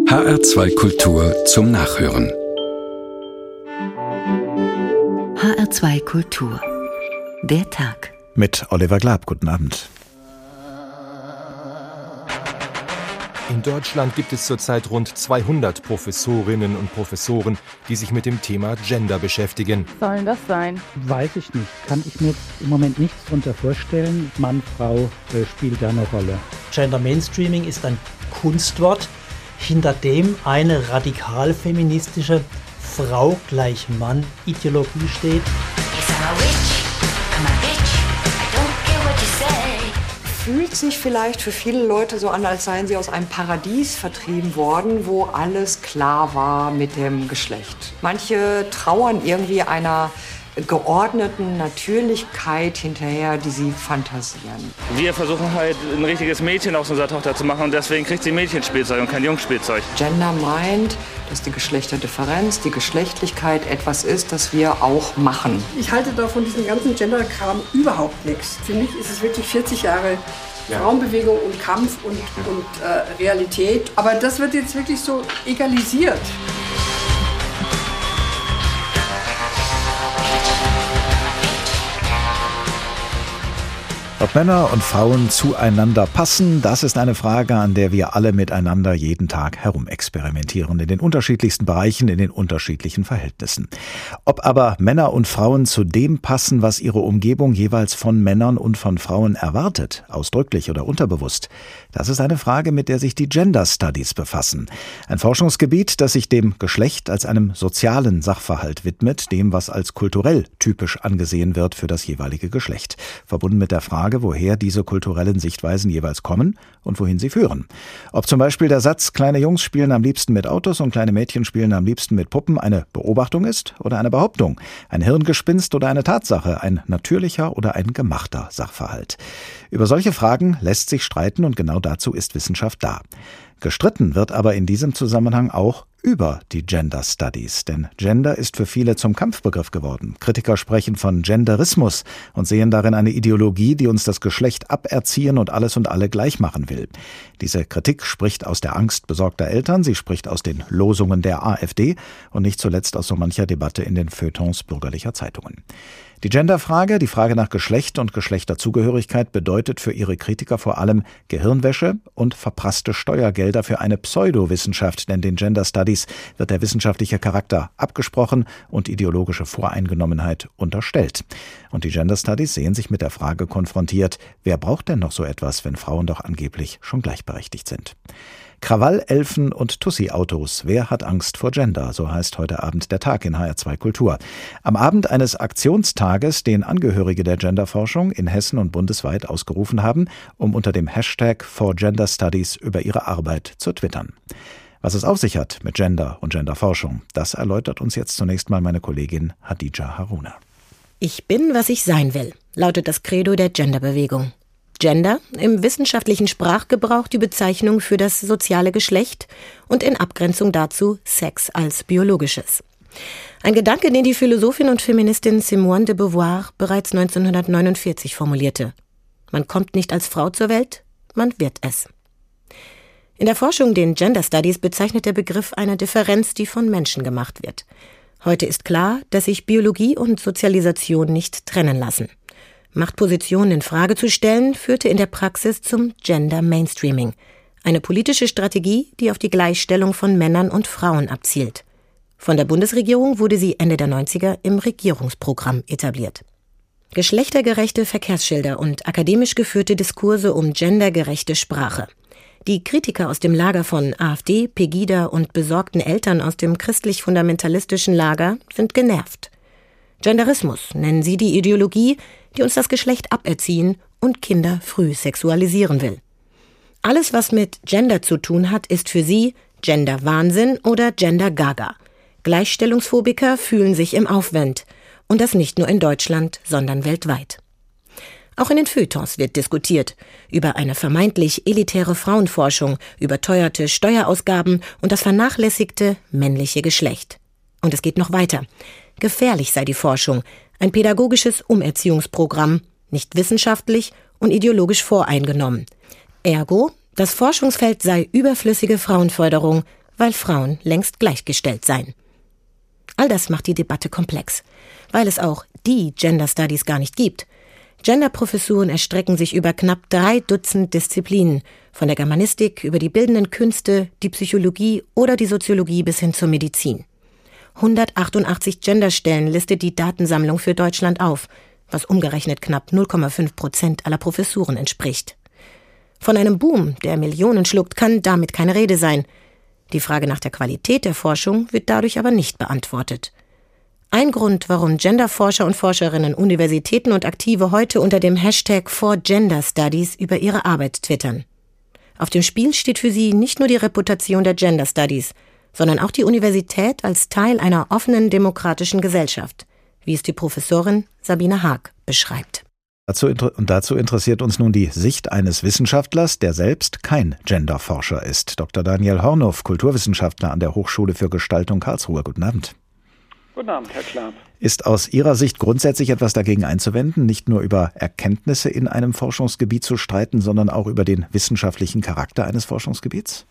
HR2 Kultur zum Nachhören. HR2 Kultur. Der Tag. Mit Oliver Glab. Guten Abend. In Deutschland gibt es zurzeit rund 200 Professorinnen und Professoren, die sich mit dem Thema Gender beschäftigen. Was soll denn das sein? Weiß ich nicht. Kann ich mir jetzt im Moment nichts darunter vorstellen. Mann, Frau spielt da eine Rolle. Gender Mainstreaming ist ein Kunstwort, hinter dem eine radikal-feministische Frau gleich Mann Ideologie steht. Fühlt sich vielleicht für viele Leute so an, als seien sie aus einem Paradies vertrieben worden, wo alles klar war mit dem Geschlecht. Manche trauern irgendwie einer geordneten Natürlichkeit hinterher, die sie fantasieren. Wir versuchen halt ein richtiges Mädchen aus unserer Tochter zu machen und deswegen kriegt sie Mädchenspielzeug und kein Jungsspielzeug. Gender meint, dass die Geschlechterdifferenz, die Geschlechtlichkeit etwas ist, das wir auch machen. Ich halte da von diesem ganzen Gender-Kram überhaupt nichts. Für mich ist es wirklich 40 Jahre Frauenbewegung und Kampf und Realität. Aber das wird jetzt wirklich so egalisiert. Ob Männer und Frauen zueinander passen, das ist eine Frage, an der wir alle miteinander jeden Tag herumexperimentieren, in den unterschiedlichsten Bereichen, in den unterschiedlichen Verhältnissen. Ob aber Männer und Frauen zu dem passen, was ihre Umgebung jeweils von Männern und von Frauen erwartet, ausdrücklich oder unterbewusst, das ist eine Frage, mit der sich die Gender Studies befassen. Ein Forschungsgebiet, das sich dem Geschlecht als einem sozialen Sachverhalt widmet, dem, was als kulturell typisch angesehen wird für das jeweilige Geschlecht, verbunden mit der Frage, woher diese kulturellen Sichtweisen jeweils kommen und wohin sie führen. Ob zum Beispiel der Satz, kleine Jungs spielen am liebsten mit Autos und kleine Mädchen spielen am liebsten mit Puppen, eine Beobachtung ist oder eine Behauptung, ein Hirngespinst oder eine Tatsache, ein natürlicher oder ein gemachter Sachverhalt. Über solche Fragen lässt sich streiten und genau dazu ist Wissenschaft da. Gestritten wird aber in diesem Zusammenhang auch über die Gender Studies, denn Gender ist für viele zum Kampfbegriff geworden. Kritiker sprechen von Genderismus und sehen darin eine Ideologie, die uns das Geschlecht aberziehen und alles und alle gleich machen will. Diese Kritik spricht aus der Angst besorgter Eltern, sie spricht aus den Losungen der AfD und nicht zuletzt aus so mancher Debatte in den Feuilletons bürgerlicher Zeitungen. Die Genderfrage, die Frage nach Geschlecht und Geschlechterzugehörigkeit bedeutet für ihre Kritiker vor allem Gehirnwäsche und verprasste Steuergelder für eine Pseudowissenschaft, denn den Gender Studies wird der wissenschaftliche Charakter abgesprochen und ideologische Voreingenommenheit unterstellt. Und die Gender Studies sehen sich mit der Frage konfrontiert, wer braucht denn noch so etwas, wenn Frauen doch angeblich schon gleichberechtigt sind? Krawall, Elfen und Tussi-Autos. Wer hat Angst vor Gender? So heißt heute Abend der Tag in HR2 Kultur. Am Abend eines Aktionstages, den Angehörige der Genderforschung in Hessen und bundesweit ausgerufen haben, um unter dem Hashtag #ForGenderStudies über ihre Arbeit zu twittern. Was es auf sich hat mit Gender und Genderforschung, das erläutert uns jetzt zunächst mal meine Kollegin Hadija Haruna. Ich bin, was ich sein will, lautet das Credo der Genderbewegung. Gender, im wissenschaftlichen Sprachgebrauch die Bezeichnung für das soziale Geschlecht und in Abgrenzung dazu Sex als biologisches. Ein Gedanke, den die Philosophin und Feministin Simone de Beauvoir bereits 1949 formulierte. Man kommt nicht als Frau zur Welt, man wird es. In der Forschung, den Gender Studies, bezeichnet der Begriff eine Differenz, die von Menschen gemacht wird. Heute ist klar, dass sich Biologie und Sozialisation nicht trennen lassen. Machtpositionen in Frage zu stellen, führte in der Praxis zum Gender Mainstreaming, eine politische Strategie, die auf die Gleichstellung von Männern und Frauen abzielt. Von der Bundesregierung wurde sie Ende der 90er im Regierungsprogramm etabliert. Geschlechtergerechte Verkehrsschilder und akademisch geführte Diskurse um gendergerechte Sprache. Die Kritiker aus dem Lager von AfD, Pegida und besorgten Eltern aus dem christlich-fundamentalistischen Lager sind genervt. Genderismus nennen sie die Ideologie, die uns das Geschlecht aberziehen und Kinder früh sexualisieren will. Alles, was mit Gender zu tun hat, ist für sie Gender-Wahnsinn oder Gender-Gaga. Gleichstellungsphobiker fühlen sich im Aufwind. Und das nicht nur in Deutschland, sondern weltweit. Auch in den Feuilletons wird diskutiert über eine vermeintlich elitäre Frauenforschung, überteuerte Steuerausgaben und das vernachlässigte männliche Geschlecht. Und es geht noch weiter. Gefährlich sei die Forschung, ein pädagogisches Umerziehungsprogramm, nicht wissenschaftlich und ideologisch voreingenommen. Ergo, das Forschungsfeld sei überflüssige Frauenförderung, weil Frauen längst gleichgestellt seien. All das macht die Debatte komplex, weil es auch die Gender Studies gar nicht gibt. Genderprofessuren erstrecken sich über knapp 3 Dutzend Disziplinen, von der Germanistik über die bildenden Künste, die Psychologie oder die Soziologie bis hin zur Medizin. 188 Genderstellen listet die Datensammlung für Deutschland auf, was umgerechnet knapp 0,5% aller Professuren entspricht. Von einem Boom, der Millionen schluckt, kann damit keine Rede sein. Die Frage nach der Qualität der Forschung wird dadurch aber nicht beantwortet. Ein Grund, warum Genderforscher und Forscherinnen, Universitäten und Aktive heute unter dem Hashtag #ForGenderStudies über ihre Arbeit twittern. Auf dem Spiel steht für sie nicht nur die Reputation der Gender Studies, sondern auch die Universität als Teil einer offenen demokratischen Gesellschaft, wie es die Professorin Sabine Haag beschreibt. Dazu interessiert uns nun die Sicht eines Wissenschaftlers, der selbst kein Genderforscher ist. Dr. Daniel Hornow, Kulturwissenschaftler an der Hochschule für Gestaltung Karlsruhe. Guten Abend. Guten Abend, Herr Klaab. Ist aus Ihrer Sicht grundsätzlich etwas dagegen einzuwenden, nicht nur über Erkenntnisse in einem Forschungsgebiet zu streiten, sondern auch über den wissenschaftlichen Charakter eines Forschungsgebiets?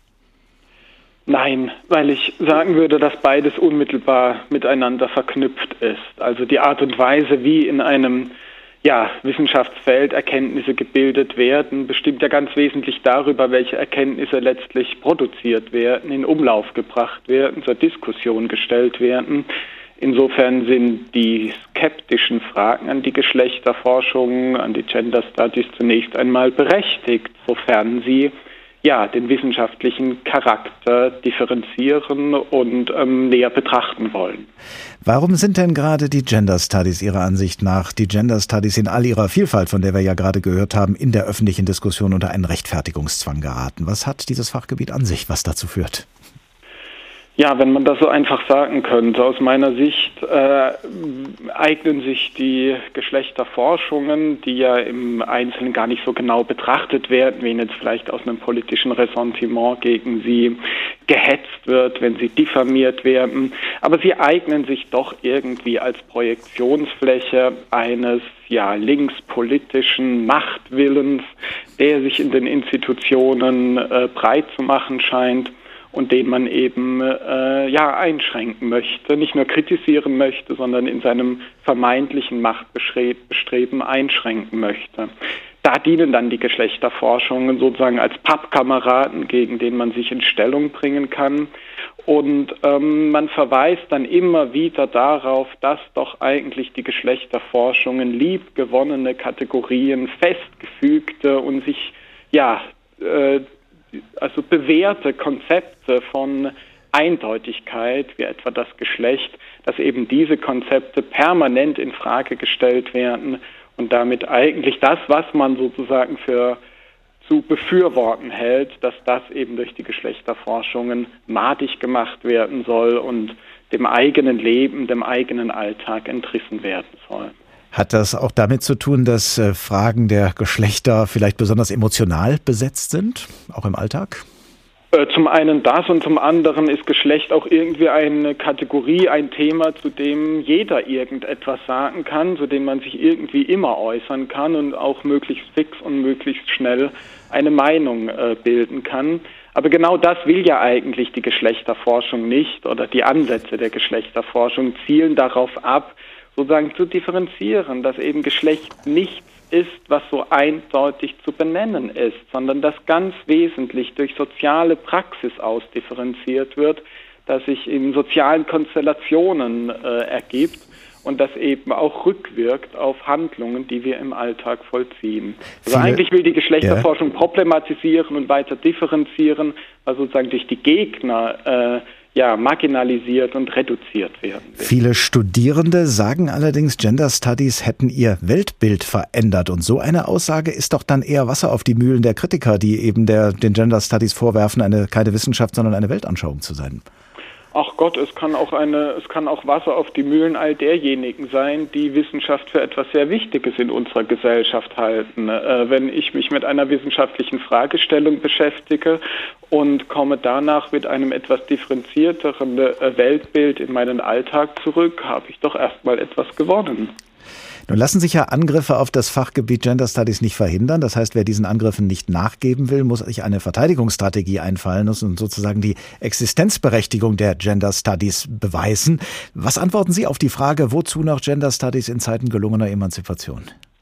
Nein, weil ich sagen würde, dass beides unmittelbar miteinander verknüpft ist. Also die Art und Weise, wie in einem Wissenschaftsfeld Erkenntnisse gebildet werden, bestimmt ja ganz wesentlich darüber, welche Erkenntnisse letztlich produziert werden, in Umlauf gebracht werden, zur Diskussion gestellt werden. Insofern sind die skeptischen Fragen an die Geschlechterforschung, an die Gender Studies zunächst einmal berechtigt, sofern sie den wissenschaftlichen Charakter differenzieren und näher betrachten wollen. Warum sind denn gerade die Gender Studies Ihrer Ansicht nach, die Gender Studies in all ihrer Vielfalt, von der wir ja gerade gehört haben, in der öffentlichen Diskussion unter einen Rechtfertigungszwang geraten? Was hat dieses Fachgebiet an sich, was dazu führt? Ja, wenn man das so einfach sagen könnte, aus meiner Sicht eignen sich die Geschlechterforschungen, die ja im Einzelnen gar nicht so genau betrachtet werden, wenn jetzt vielleicht aus einem politischen Ressentiment gegen sie gehetzt wird, wenn sie diffamiert werden, aber sie eignen sich doch irgendwie als Projektionsfläche eines linkspolitischen Machtwillens, der sich in den Institutionen breit zu machen scheint und den man eben einschränken möchte, nicht nur kritisieren möchte, sondern in seinem vermeintlichen Machtbestreben einschränken möchte. Da dienen dann die Geschlechterforschungen sozusagen als Pappkameraden, gegen den man sich in Stellung bringen kann. Und man verweist dann immer wieder darauf, dass doch eigentlich die Geschlechterforschungen liebgewonnene Kategorien, festgefügte und sich bewährte Konzepte von Eindeutigkeit, wie etwa das Geschlecht, dass eben diese Konzepte permanent in Frage gestellt werden und damit eigentlich das, was man sozusagen für zu befürworten hält, dass das eben durch die Geschlechterforschungen madig gemacht werden soll und dem eigenen Leben, dem eigenen Alltag entrissen werden soll. Hat das auch damit zu tun, dass Fragen der Geschlechter vielleicht besonders emotional besetzt sind, auch im Alltag? Zum einen das und zum anderen ist Geschlecht auch irgendwie eine Kategorie, ein Thema, zu dem jeder irgendetwas sagen kann, zu dem man sich irgendwie immer äußern kann und auch möglichst fix und möglichst schnell eine Meinung bilden kann. Aber genau das will ja eigentlich die Geschlechterforschung nicht, oder die Ansätze der Geschlechterforschung zielen darauf ab, sozusagen zu differenzieren, dass eben Geschlecht nichts ist, was so eindeutig zu benennen ist, sondern das ganz wesentlich durch soziale Praxis ausdifferenziert wird, das sich in sozialen Konstellationen ergibt und das eben auch rückwirkt auf Handlungen, die wir im Alltag vollziehen. Also eigentlich will die Geschlechterforschung problematisieren und weiter differenzieren, weil sozusagen durch die Gegner marginalisiert und reduziert werden will. Viele Studierende sagen allerdings, Gender Studies hätten ihr Weltbild verändert. Und so eine Aussage ist doch dann eher Wasser auf die Mühlen der Kritiker, die eben den Gender Studies vorwerfen, keine Wissenschaft, sondern eine Weltanschauung zu sein. Ach Gott, es kann auch Wasser auf die Mühlen all derjenigen sein, die Wissenschaft für etwas sehr Wichtiges in unserer Gesellschaft halten. Wenn ich mich mit einer wissenschaftlichen Fragestellung beschäftige und komme danach mit einem etwas differenzierteren Weltbild in meinen Alltag zurück, habe ich doch erstmal etwas gewonnen. Nun lassen sich ja Angriffe auf das Fachgebiet Gender Studies nicht verhindern. Das heißt, wer diesen Angriffen nicht nachgeben will, muss sich eine Verteidigungsstrategie einfallen lassen und sozusagen die Existenzberechtigung der Gender Studies beweisen. Was antworten Sie auf die Frage, wozu noch Gender Studies in Zeiten gelungener Emanzipation?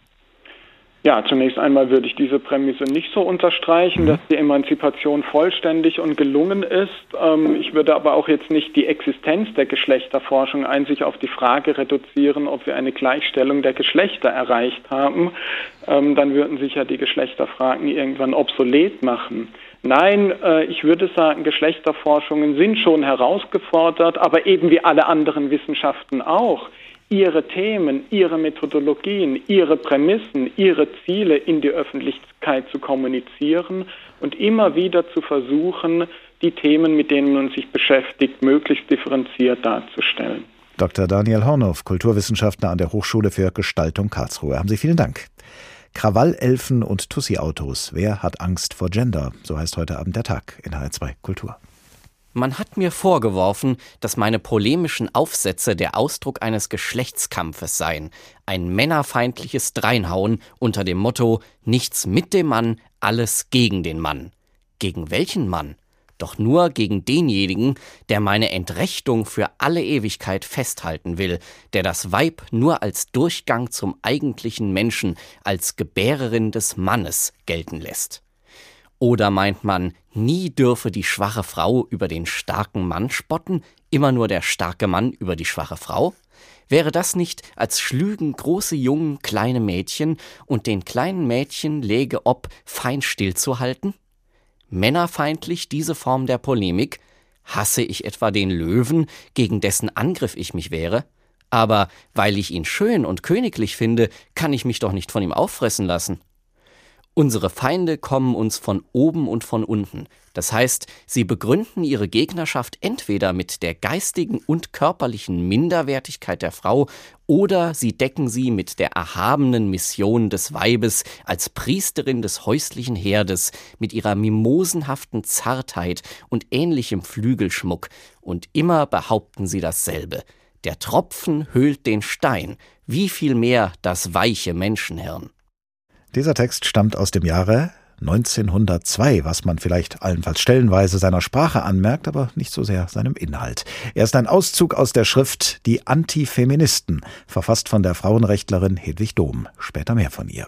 Ja, zunächst einmal würde ich diese Prämisse nicht so unterstreichen, dass die Emanzipation vollständig und gelungen ist. Ich würde aber auch jetzt nicht die Existenz der Geschlechterforschung einzig auf die Frage reduzieren, ob wir eine Gleichstellung der Geschlechter erreicht haben. Dann würden sich ja die Geschlechterfragen irgendwann obsolet machen. Nein, ich würde sagen, Geschlechterforschungen sind schon herausgefordert, aber eben wie alle anderen Wissenschaften auch. Ihre Themen, ihre Methodologien, ihre Prämissen, ihre Ziele in die Öffentlichkeit zu kommunizieren und immer wieder zu versuchen, die Themen, mit denen man sich beschäftigt, möglichst differenziert darzustellen. Dr. Daniel Hornow, Kulturwissenschaftler an der Hochschule für Gestaltung Karlsruhe. Haben Sie vielen Dank. Krawallelfen und Tussi-Autos. Wer hat Angst vor Gender? So heißt heute Abend der Tag in HR2 Kultur. Man hat mir vorgeworfen, dass meine polemischen Aufsätze der Ausdruck eines Geschlechtskampfes seien. Ein männerfeindliches Dreinhauen unter dem Motto: Nichts mit dem Mann, alles gegen den Mann. Gegen welchen Mann? Doch nur gegen denjenigen, der meine Entrechtung für alle Ewigkeit festhalten will, der das Weib nur als Durchgang zum eigentlichen Menschen, als Gebärerin des Mannes gelten lässt. Oder meint man, nie dürfe die schwache Frau über den starken Mann spotten, immer nur der starke Mann über die schwache Frau? Wäre das nicht, als schlügen große Jungen kleine Mädchen und den kleinen Mädchen läge ob, fein stillzuhalten? Männerfeindlich diese Form der Polemik? Hasse ich etwa den Löwen, gegen dessen Angriff ich mich wehre? Aber weil ich ihn schön und königlich finde, kann ich mich doch nicht von ihm auffressen lassen. Unsere Feinde kommen uns von oben und von unten. Das heißt, sie begründen ihre Gegnerschaft entweder mit der geistigen und körperlichen Minderwertigkeit der Frau oder sie decken sie mit der erhabenen Mission des Weibes als Priesterin des häuslichen Herdes, mit ihrer mimosenhaften Zartheit und ähnlichem Flügelschmuck. Und immer behaupten sie dasselbe. Der Tropfen höhlt den Stein, wie viel mehr das weiche Menschenhirn. Dieser Text stammt aus dem Jahre 1902, was man vielleicht allenfalls stellenweise seiner Sprache anmerkt, aber nicht so sehr seinem Inhalt. Er ist ein Auszug aus der Schrift Die Antifeministen, verfasst von der Frauenrechtlerin Hedwig Dohm. Später mehr von ihr.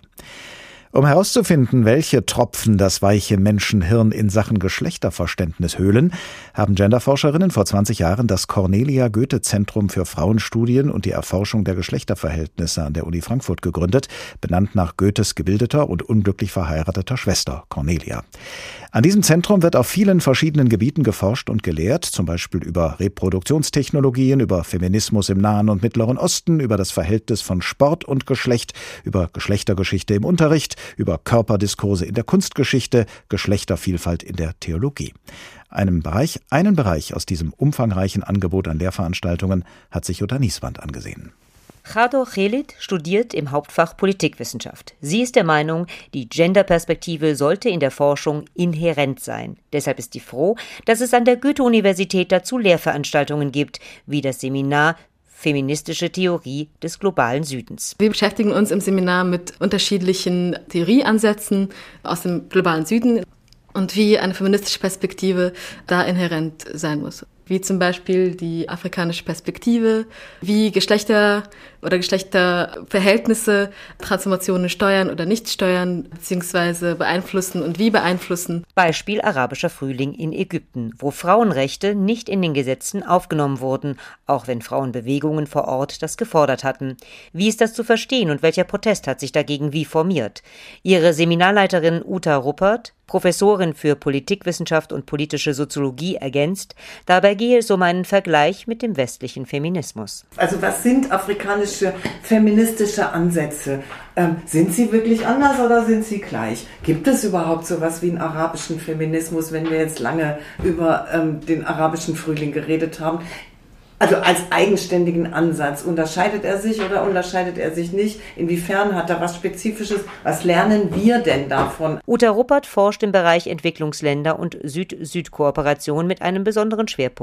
Um herauszufinden, welche Tropfen das weiche Menschenhirn in Sachen Geschlechterverständnis höhlen, haben Genderforscherinnen vor 20 Jahren das Cornelia-Goethe-Zentrum für Frauenstudien und die Erforschung der Geschlechterverhältnisse an der Uni Frankfurt gegründet, benannt nach Goethes gebildeter und unglücklich verheirateter Schwester Cornelia. An diesem Zentrum wird auf vielen verschiedenen Gebieten geforscht und gelehrt, zum Beispiel über Reproduktionstechnologien, über Feminismus im Nahen und Mittleren Osten, über das Verhältnis von Sport und Geschlecht, über Geschlechtergeschichte im Unterricht, über Körperdiskurse in der Kunstgeschichte, Geschlechtervielfalt in der Theologie. Einen Bereich aus diesem umfangreichen Angebot an Lehrveranstaltungen hat sich Jutta Nieswand angesehen. Chado Khalid studiert im Hauptfach Politikwissenschaft. Sie ist der Meinung, die Genderperspektive sollte in der Forschung inhärent sein. Deshalb ist sie froh, dass es an der Goethe-Universität dazu Lehrveranstaltungen gibt, wie das Seminar Feministische Theorie des globalen Südens. Wir beschäftigen uns im Seminar mit unterschiedlichen Theorieansätzen aus dem globalen Süden und wie eine feministische Perspektive da inhärent sein muss. Wie zum Beispiel die afrikanische Perspektive, wie Geschlechter oder Geschlechterverhältnisse Transformationen steuern oder nicht steuern, beziehungsweise beeinflussen und wie beeinflussen. Beispiel arabischer Frühling in Ägypten, wo Frauenrechte nicht in den Gesetzen aufgenommen wurden, auch wenn Frauenbewegungen vor Ort das gefordert hatten. Wie ist das zu verstehen und welcher Protest hat sich dagegen wie formiert? Ihre Seminarleiterin Uta Ruppert, Professorin für Politikwissenschaft und politische Soziologie, ergänzt, dabei gehe es um einen Vergleich mit dem westlichen Feminismus. Also was sind afrikanische feministische Ansätze? Sind sie wirklich anders oder sind sie gleich? Gibt es überhaupt sowas wie einen arabischen Feminismus, wenn wir jetzt lange über den arabischen Frühling geredet haben? Also als eigenständigen Ansatz, unterscheidet er sich oder unterscheidet er sich nicht? Inwiefern hat er was Spezifisches? Was lernen wir denn davon? Uta Ruppert forscht im Bereich Entwicklungsländer und Süd-Süd-Kooperation mit einem besonderen Schwerpunkt,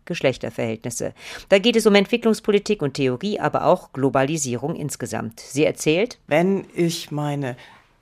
Geschlechterverhältnisse. Da geht es um Entwicklungspolitik und Theorie, aber auch Globalisierung insgesamt. Sie erzählt: Wenn ich meine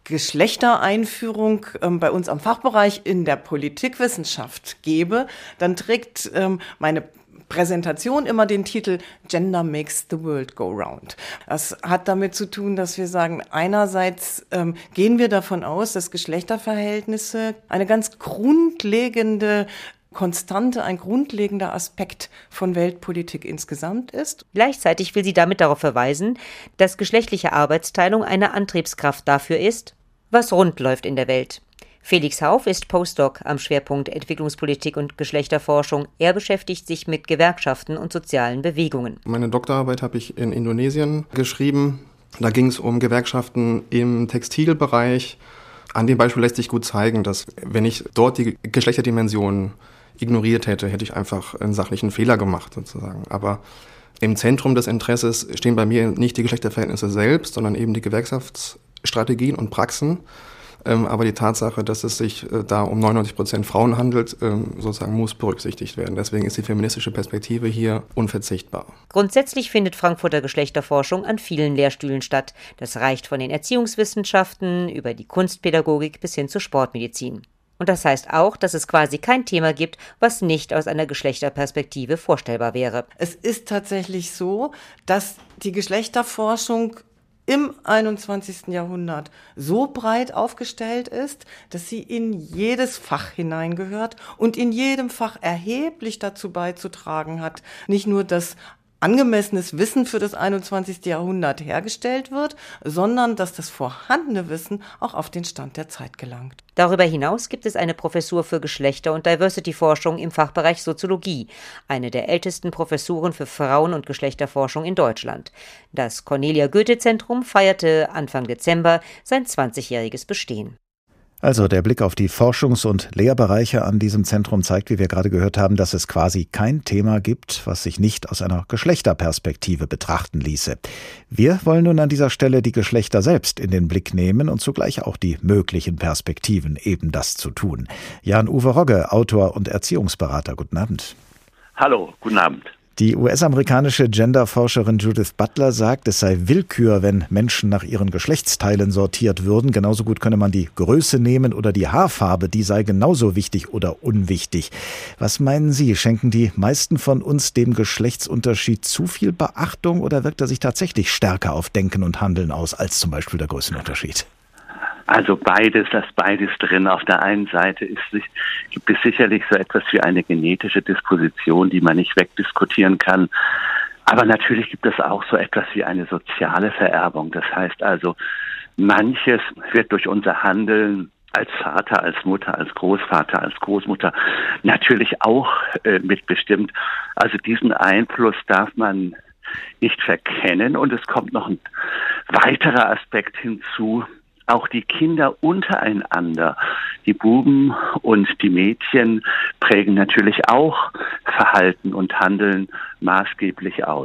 Geschlechtereinführung bei uns am Fachbereich in der Politikwissenschaft gebe, dann trägt meine Präsentation immer den Titel Gender Makes the World Go Round. Das hat damit zu tun, dass wir sagen, einerseits gehen wir davon aus, dass Geschlechterverhältnisse eine ganz grundlegende Konstante, ein grundlegender Aspekt von Weltpolitik insgesamt ist. Gleichzeitig will sie damit darauf verweisen, dass geschlechtliche Arbeitsteilung eine Antriebskraft dafür ist, was rund läuft in der Welt. Felix Hauff ist Postdoc am Schwerpunkt Entwicklungspolitik und Geschlechterforschung. Er beschäftigt sich mit Gewerkschaften und sozialen Bewegungen. Meine Doktorarbeit habe ich in Indonesien geschrieben. Da ging es um Gewerkschaften im Textilbereich. An dem Beispiel lässt sich gut zeigen, dass wenn ich dort die Geschlechterdimension ignoriert hätte, hätte ich einfach einen sachlichen Fehler gemacht sozusagen. Aber im Zentrum des Interesses stehen bei mir nicht die Geschlechterverhältnisse selbst, sondern eben die Gewerkschaftsstrategien und Praxen. Aber die Tatsache, dass es sich da um 99% Frauen handelt, sozusagen muss berücksichtigt werden. Deswegen ist die feministische Perspektive hier unverzichtbar. Grundsätzlich findet Frankfurter Geschlechterforschung an vielen Lehrstühlen statt. Das reicht von den Erziehungswissenschaften über die Kunstpädagogik bis hin zur Sportmedizin. Und das heißt auch, dass es quasi kein Thema gibt, was nicht aus einer Geschlechterperspektive vorstellbar wäre. Es ist tatsächlich so, dass die Geschlechterforschung im 21. Jahrhundert so breit aufgestellt ist, dass sie in jedes Fach hineingehört und in jedem Fach erheblich dazu beizutragen hat, nicht nur das angemessenes Wissen für das 21. Jahrhundert hergestellt wird, sondern dass das vorhandene Wissen auch auf den Stand der Zeit gelangt. Darüber hinaus gibt es eine Professur für Geschlechter- und Diversity-Forschung im Fachbereich Soziologie, eine der ältesten Professuren für Frauen- und Geschlechterforschung in Deutschland. Das Cornelia-Goethe-Zentrum feierte Anfang Dezember sein 20-jähriges Bestehen. Also der Blick auf die Forschungs- und Lehrbereiche an diesem Zentrum zeigt, wie wir gerade gehört haben, dass es quasi kein Thema gibt, was sich nicht aus einer Geschlechterperspektive betrachten ließe. Wir wollen nun an dieser Stelle die Geschlechter selbst in den Blick nehmen und zugleich auch die möglichen Perspektiven, eben das zu tun. Jan-Uwe Rogge, Autor und Erziehungsberater, guten Abend. Hallo, guten Abend. Die US-amerikanische Genderforscherin Judith Butler sagt, es sei Willkür, wenn Menschen nach ihren Geschlechtsteilen sortiert würden. Genauso gut könne man die Größe nehmen oder die Haarfarbe, die sei genauso wichtig oder unwichtig. Was meinen Sie, schenken die meisten von uns dem Geschlechtsunterschied zu viel Beachtung oder wirkt er sich tatsächlich stärker auf Denken und Handeln aus als zum Beispiel der Größenunterschied? Also beides drin. Auf der einen Seite gibt es sicherlich so etwas wie eine genetische Disposition, die man nicht wegdiskutieren kann. Aber natürlich gibt es auch so etwas wie eine soziale Vererbung. Das heißt also, manches wird durch unser Handeln als Vater, als Mutter, als Großvater, als Großmutter natürlich auch mitbestimmt. Also diesen Einfluss darf man nicht verkennen. Und es kommt noch ein weiterer Aspekt hinzu. Auch die Kinder untereinander, die Buben und die Mädchen, prägen natürlich auch Verhalten und Handeln maßgeblich aus.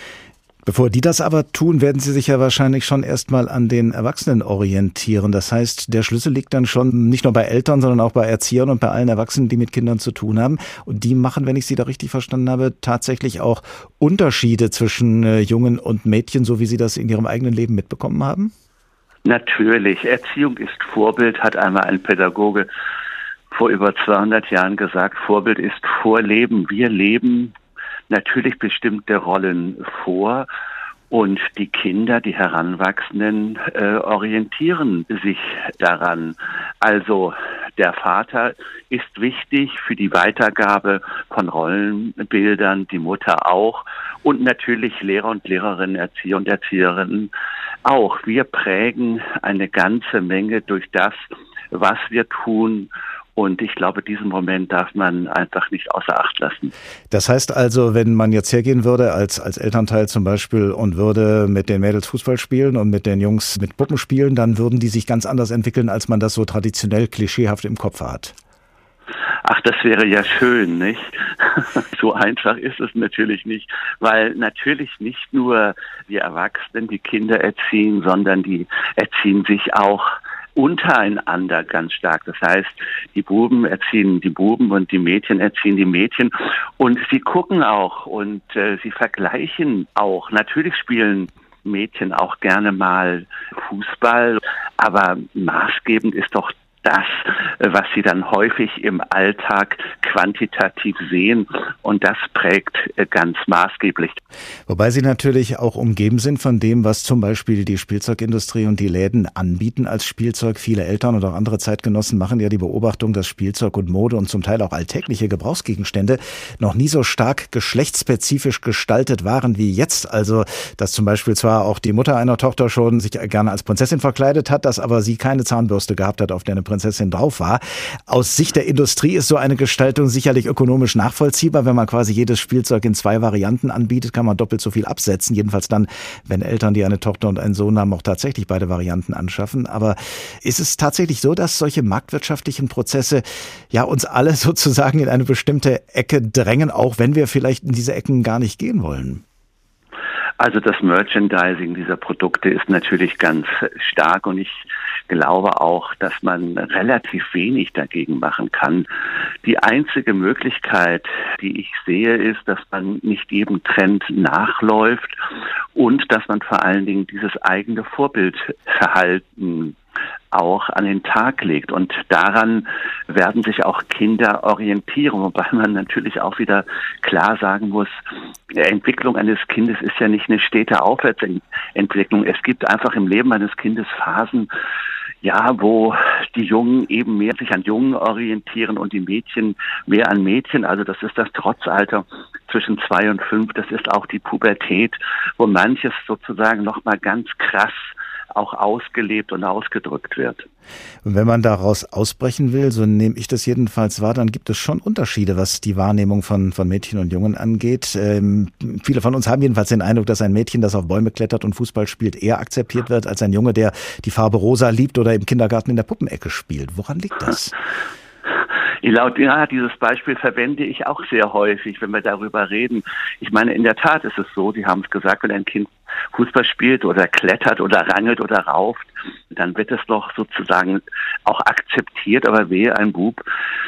Bevor die das aber tun, werden sie sich ja wahrscheinlich schon erstmal an den Erwachsenen orientieren. Das heißt, der Schlüssel liegt dann schon nicht nur bei Eltern, sondern auch bei Erziehern und bei allen Erwachsenen, die mit Kindern zu tun haben. Und die machen, wenn ich Sie da richtig verstanden habe, tatsächlich auch Unterschiede zwischen Jungen und Mädchen, so wie Sie das in Ihrem eigenen Leben mitbekommen haben? Natürlich. Erziehung ist Vorbild, hat einmal ein Pädagoge vor über 200 Jahren gesagt. Vorbild ist Vorleben. Wir leben natürlich bestimmte Rollen vor und die Kinder, die Heranwachsenden, orientieren sich daran. Also der Vater ist wichtig für die Weitergabe von Rollenbildern, die Mutter auch und natürlich Lehrer und Lehrerinnen, Erzieher und Erzieherinnen auch. Wir prägen eine ganze Menge durch das, was wir tun. Und ich glaube, diesen Moment darf man einfach nicht außer Acht lassen. Das heißt also, wenn man jetzt hergehen würde als Elternteil zum Beispiel und würde mit den Mädels Fußball spielen und mit den Jungs mit Puppen spielen, dann würden die sich ganz anders entwickeln, als man das so traditionell klischeehaft im Kopf hat. Ach, das wäre ja schön, nicht? So einfach ist es natürlich nicht, weil natürlich nicht nur die Erwachsenen die Kinder erziehen, sondern die erziehen sich auch untereinander ganz stark. Das heißt, die Buben erziehen die Buben und die Mädchen erziehen die Mädchen. Und sie gucken auch und sie vergleichen auch. Natürlich spielen Mädchen auch gerne mal Fußball, aber maßgebend ist doch das, was sie dann häufig im Alltag quantitativ sehen, und das prägt ganz maßgeblich. Wobei sie natürlich auch umgeben sind von dem, was zum Beispiel die Spielzeugindustrie und die Läden anbieten als Spielzeug. Viele Eltern und auch andere Zeitgenossen machen ja die Beobachtung, dass Spielzeug und Mode und zum Teil auch alltägliche Gebrauchsgegenstände noch nie so stark geschlechtsspezifisch gestaltet waren wie jetzt. Also, dass zum Beispiel zwar auch die Mutter einer Tochter schon sich gerne als Prinzessin verkleidet hat, dass aber sie keine Zahnbürste gehabt hat, auf der eine Prinzessin drauf war. Aus Sicht der Industrie ist so eine Gestaltung sicherlich ökonomisch nachvollziehbar. Wenn man quasi jedes Spielzeug in 2 Varianten anbietet, kann man doppelt so viel absetzen. Jedenfalls dann, wenn Eltern, die eine Tochter und einen Sohn haben, auch tatsächlich beide Varianten anschaffen. Aber ist es tatsächlich so, dass solche marktwirtschaftlichen Prozesse ja uns alle sozusagen in eine bestimmte Ecke drängen, auch wenn wir vielleicht in diese Ecken gar nicht gehen wollen? Also das Merchandising dieser Produkte ist natürlich ganz stark, und ich glaube auch, dass man relativ wenig dagegen machen kann. Die einzige Möglichkeit, die ich sehe, ist, dass man nicht jedem Trend nachläuft und dass man vor allen Dingen dieses eigene Vorbildverhalten auch an den Tag legt. Und daran werden sich auch Kinder orientieren, wobei man natürlich auch wieder klar sagen muss, die Entwicklung eines Kindes ist ja nicht eine stete Aufwärtsentwicklung. Es gibt einfach im Leben eines Kindes Phasen, ja, wo die Jungen eben mehr sich an Jungen orientieren und die Mädchen mehr an Mädchen. Also das ist das Trotzalter zwischen 2 und 5. Das ist auch die Pubertät, wo manches sozusagen nochmal ganz krass auch ausgelebt und ausgedrückt wird. Und wenn man daraus ausbrechen will, so nehme ich das jedenfalls wahr, dann gibt es schon Unterschiede, was die Wahrnehmung von Mädchen und Jungen angeht. Viele von uns haben jedenfalls den Eindruck, dass ein Mädchen, das auf Bäume klettert und Fußball spielt, eher akzeptiert wird als ein Junge, der die Farbe rosa liebt oder im Kindergarten in der Puppenecke spielt. Woran liegt das? Ja, dieses Beispiel verwende ich auch sehr häufig, wenn wir darüber reden. Ich meine, in der Tat ist es so, Sie haben es gesagt, wenn ein Kind Fußball spielt oder klettert oder rangelt oder rauft, dann wird es doch sozusagen auch akzeptiert. Aber wehe, ein Bub,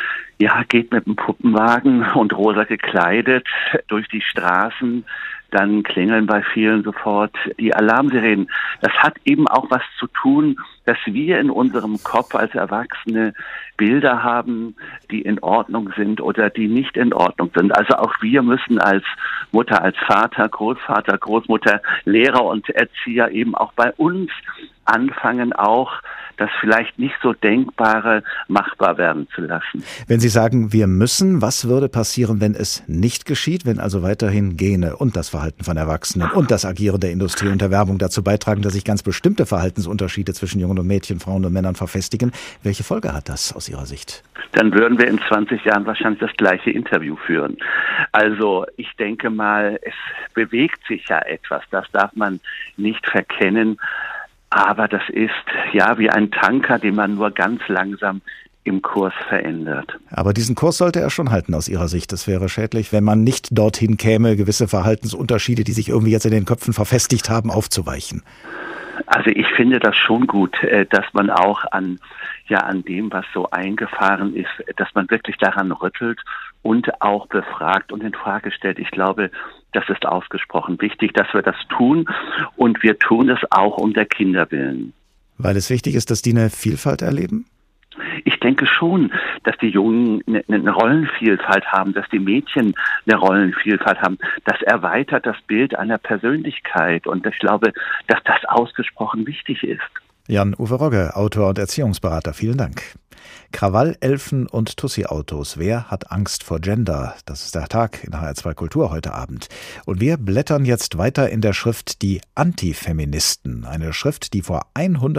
ja, geht mit einem Puppenwagen und rosa gekleidet durch die Straßen, dann klingeln bei vielen sofort die Alarmsirenen. Das hat eben auch was zu tun, dass wir in unserem Kopf als Erwachsene Bilder haben, die in Ordnung sind oder die nicht in Ordnung sind. Also auch wir müssen als Mutter, als Vater, Großvater, Großmutter, Lehrer und Erzieher eben auch bei uns anfangen, auch das vielleicht nicht so Denkbare machbar werden zu lassen. Wenn Sie sagen, wir müssen, was würde passieren, wenn es nicht geschieht, wenn also weiterhin Gene und das Verhalten von Erwachsenen und das Agieren der Industrie und der Werbung dazu beitragen, dass sich ganz bestimmte Verhaltensunterschiede zwischen Jungen und Mädchen, Frauen und Männern verfestigen? Welche Folge hat das aus Ihrer Sicht? Dann würden wir in 20 Jahren wahrscheinlich das gleiche Interview führen. Also ich denke mal, es bewegt sich ja etwas, das darf man nicht verkennen. Aber das ist ja wie ein Tanker, den man nur ganz langsam im Kurs verändert. Aber diesen Kurs sollte er schon halten aus Ihrer Sicht. Es wäre schädlich, wenn man nicht dorthin käme, gewisse Verhaltensunterschiede, die sich irgendwie jetzt in den Köpfen verfestigt haben, aufzuweichen. Also ich finde das schon gut, dass man auch an dem, was so eingefahren ist, dass man wirklich daran rüttelt und auch befragt und in Frage stellt. Ich glaube, das ist ausgesprochen wichtig, dass wir das tun, und wir tun es auch um der Kinder willen. Weil es wichtig ist, dass die eine Vielfalt erleben? Ich denke schon, dass die Jungen eine Rollenvielfalt haben, dass die Mädchen eine Rollenvielfalt haben. Das erweitert das Bild einer Persönlichkeit, und ich glaube, dass das ausgesprochen wichtig ist. Jan-Uwe Rogge, Autor und Erziehungsberater, vielen Dank. Krawall, Elfen und Tussi-Autos. Wer hat Angst vor Gender? Das ist der Tag in HR2 Kultur heute Abend. Und wir blättern jetzt weiter in der Schrift Die Antifeministen. Eine Schrift, die vor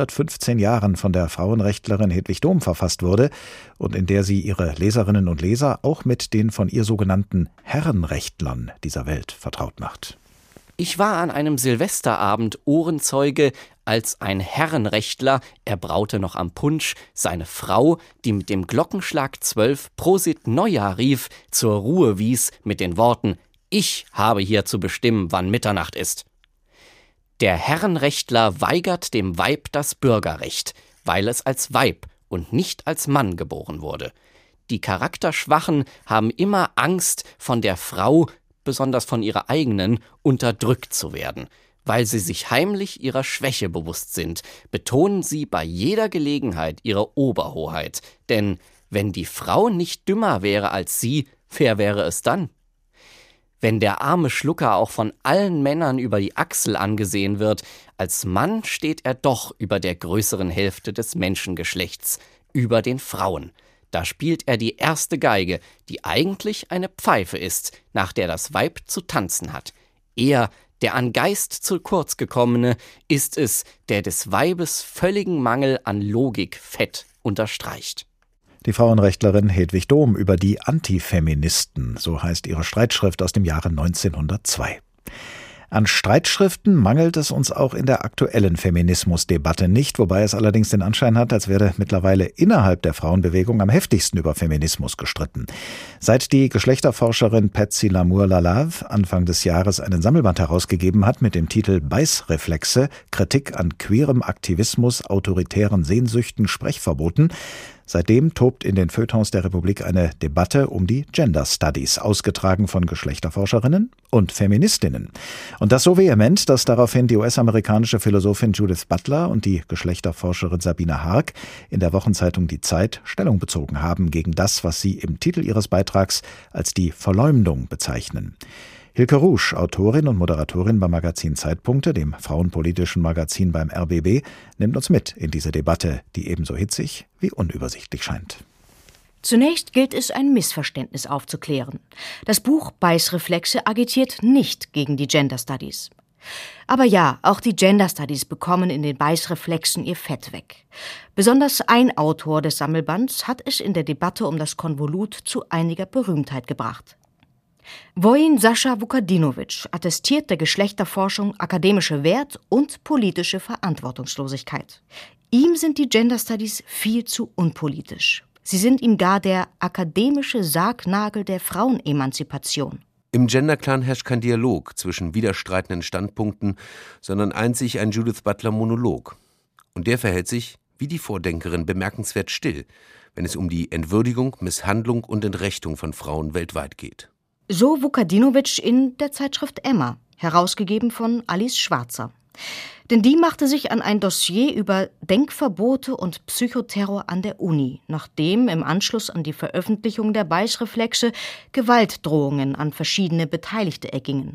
115 Jahren von der Frauenrechtlerin Hedwig Dohm verfasst wurde und in der sie ihre Leserinnen und Leser auch mit den von ihr sogenannten Herrenrechtlern dieser Welt vertraut macht. Ich war an einem Silvesterabend Ohrenzeuge, als ein Herrenrechtler, er braute noch am Punsch, seine Frau, die mit dem Glockenschlag 12 Prosit Neujahr rief, zur Ruhe wies mit den Worten: Ich habe hier zu bestimmen, wann Mitternacht ist. Der Herrenrechtler weigert dem Weib das Bürgerrecht. weil es als Weib und nicht als Mann geboren wurde. Die Charakterschwachen haben immer Angst, von der Frau, besonders von ihrer eigenen, unterdrückt zu werden. Weil sie sich heimlich ihrer Schwäche bewusst sind, betonen sie bei jeder Gelegenheit ihre Oberhoheit. Denn wenn die Frau nicht dümmer wäre als sie, wer wäre es dann? Wenn der arme Schlucker auch von allen Männern über die Achsel angesehen wird, als Mann steht er doch über der größeren Hälfte des Menschengeschlechts, über den Frauen. Da spielt er die erste Geige, die eigentlich eine Pfeife ist, nach der das Weib zu tanzen hat. Er, der an Geist zu kurz gekommene, ist es, der des Weibes völligen Mangel an Logik fett unterstreicht. Die Frauenrechtlerin Hedwig Dohm über die Antifeministen, so heißt ihre Streitschrift aus dem Jahre 1902. An Streitschriften mangelt es uns auch in der aktuellen Feminismusdebatte nicht, wobei es allerdings den Anschein hat, als werde mittlerweile innerhalb der Frauenbewegung am heftigsten über Feminismus gestritten. Seit die Geschlechterforscherin Patsy Lamour-Lalave Anfang des Jahres einen Sammelband herausgegeben hat mit dem Titel Beißreflexe, Kritik an queerem Aktivismus, autoritären Sehnsüchten, Sprechverboten, seitdem tobt in den Feuilletons der Republik eine Debatte um die Gender Studies, ausgetragen von Geschlechterforscherinnen und Feministinnen. Und das so vehement, dass daraufhin die US-amerikanische Philosophin Judith Butler und die Geschlechterforscherin Sabine Haag in der Wochenzeitung Die Zeit Stellung bezogen haben gegen das, was sie im Titel ihres Beitrags als die Verleumdung bezeichnen. Hilke Rusch, Autorin und Moderatorin beim Magazin Zeitpunkte, dem frauenpolitischen Magazin beim RBB, nimmt uns mit in diese Debatte, die ebenso hitzig wie unübersichtlich scheint. Zunächst gilt es, ein Missverständnis aufzuklären. Das Buch Beißreflexe agitiert nicht gegen die Gender Studies. Aber ja, auch die Gender Studies bekommen in den Beißreflexen ihr Fett weg. Besonders ein Autor des Sammelbands hat es in der Debatte um das Konvolut zu einiger Berühmtheit gebracht. Wojin Sascha Vukadinovic attestiert der Geschlechterforschung akademische Wert und politische Verantwortungslosigkeit. Ihm sind die Gender Studies viel zu unpolitisch. Sie sind ihm gar der akademische Sargnagel der Frauenemanzipation. Im Gender-Clan herrscht kein Dialog zwischen widerstreitenden Standpunkten, sondern einzig ein Judith Butler-Monolog. Und der verhält sich, wie die Vordenkerin, bemerkenswert still, wenn es um die Entwürdigung, Misshandlung und Entrechtung von Frauen weltweit geht. So Vukadinovic in der Zeitschrift Emma, herausgegeben von Alice Schwarzer. Denn die machte sich an ein Dossier über Denkverbote und Psychoterror an der Uni, nachdem im Anschluss an die Veröffentlichung der Beißreflexe Gewaltdrohungen an verschiedene Beteiligte ergingen.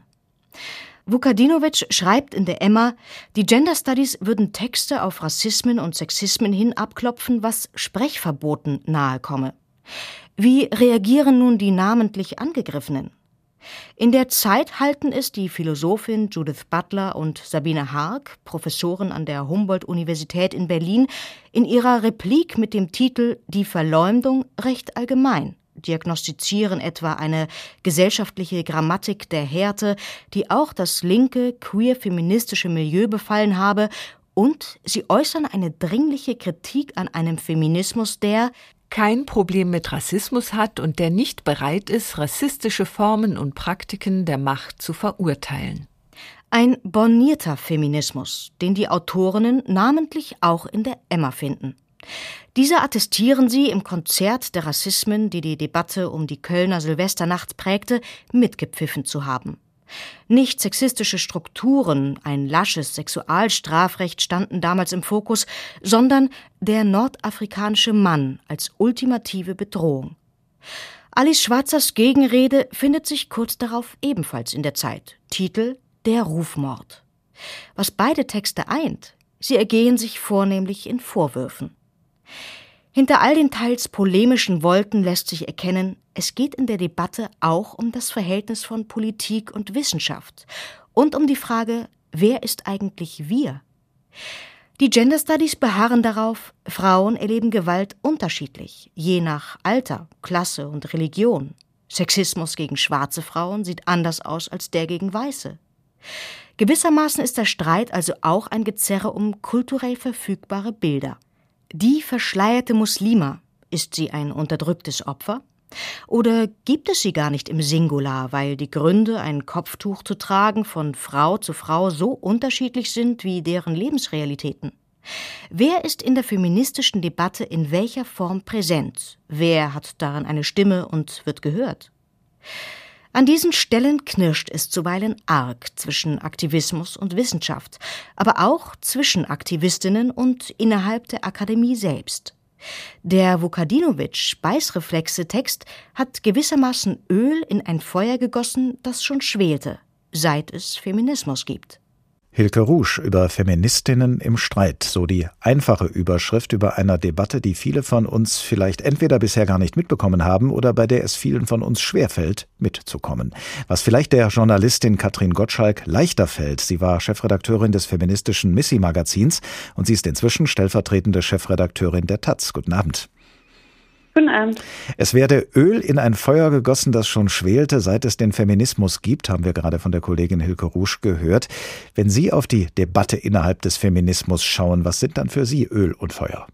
Vukadinovic schreibt in der Emma, die Gender Studies würden Texte auf Rassismen und Sexismen hin abklopfen, was Sprechverboten nahe komme. Wie reagieren nun die namentlich Angegriffenen? In der Zeit halten es die Philosophin Judith Butler und Sabine Haag, Professoren an der Humboldt-Universität in Berlin, in ihrer Replik mit dem Titel »Die Verleumdung« recht allgemein, diagnostizieren etwa eine gesellschaftliche Grammatik der Härte, die auch das linke, queer-feministische Milieu befallen habe, und sie äußern eine dringliche Kritik an einem Feminismus, der kein Problem mit Rassismus hat und der nicht bereit ist, rassistische Formen und Praktiken der Macht zu verurteilen. Ein bornierter Feminismus, den die Autorinnen namentlich auch in der Emma finden. Diese attestieren sie im Konzert der Rassismen, die die Debatte um die Kölner Silvesternacht prägte, mitgepfiffen zu haben. Nicht sexistische Strukturen, ein lasches Sexualstrafrecht standen damals im Fokus, sondern der nordafrikanische Mann als ultimative Bedrohung. Alice Schwarzers Gegenrede findet sich kurz darauf ebenfalls in der Zeit. Titel »Der Rufmord«. Was beide Texte eint, sie ergehen sich vornehmlich in Vorwürfen. Hinter all den teils polemischen Wolken lässt sich erkennen, es geht in der Debatte auch um das Verhältnis von Politik und Wissenschaft und um die Frage, wer ist eigentlich wir? Die Gender Studies beharren darauf, Frauen erleben Gewalt unterschiedlich, je nach Alter, Klasse und Religion. Sexismus gegen schwarze Frauen sieht anders aus als der gegen Weiße. Gewissermaßen ist der Streit also auch ein Gezerre um kulturell verfügbare Bilder. Die verschleierte Muslima, ist sie ein unterdrücktes Opfer? Oder gibt es sie gar nicht im Singular, weil die Gründe, ein Kopftuch zu tragen, von Frau zu Frau so unterschiedlich sind wie deren Lebensrealitäten? Wer ist in der feministischen Debatte in welcher Form präsent? Wer hat darin eine Stimme und wird gehört? An diesen Stellen knirscht es zuweilen arg zwischen Aktivismus und Wissenschaft, aber auch zwischen Aktivistinnen und innerhalb der Akademie selbst. Der Vukadinovic-Beißreflexe-Text hat gewissermaßen Öl in ein Feuer gegossen, das schon schwelte, seit es Feminismus gibt. Hilke Rusch über Feministinnen im Streit, so die einfache Überschrift über einer Debatte, die viele von uns vielleicht entweder bisher gar nicht mitbekommen haben oder bei der es vielen von uns schwerfällt, mitzukommen. Was vielleicht der Journalistin Katrin Gottschalk leichter fällt. Sie war Chefredakteurin des feministischen Missy-Magazins und sie ist inzwischen stellvertretende Chefredakteurin der taz. Guten Abend. Guten Abend. Es werde Öl in ein Feuer gegossen, das schon schwelte, seit es den Feminismus gibt, haben wir gerade von der Kollegin Hilke Rusch gehört. Wenn Sie auf die Debatte innerhalb des Feminismus schauen, was sind dann für Sie Öl und Feuer?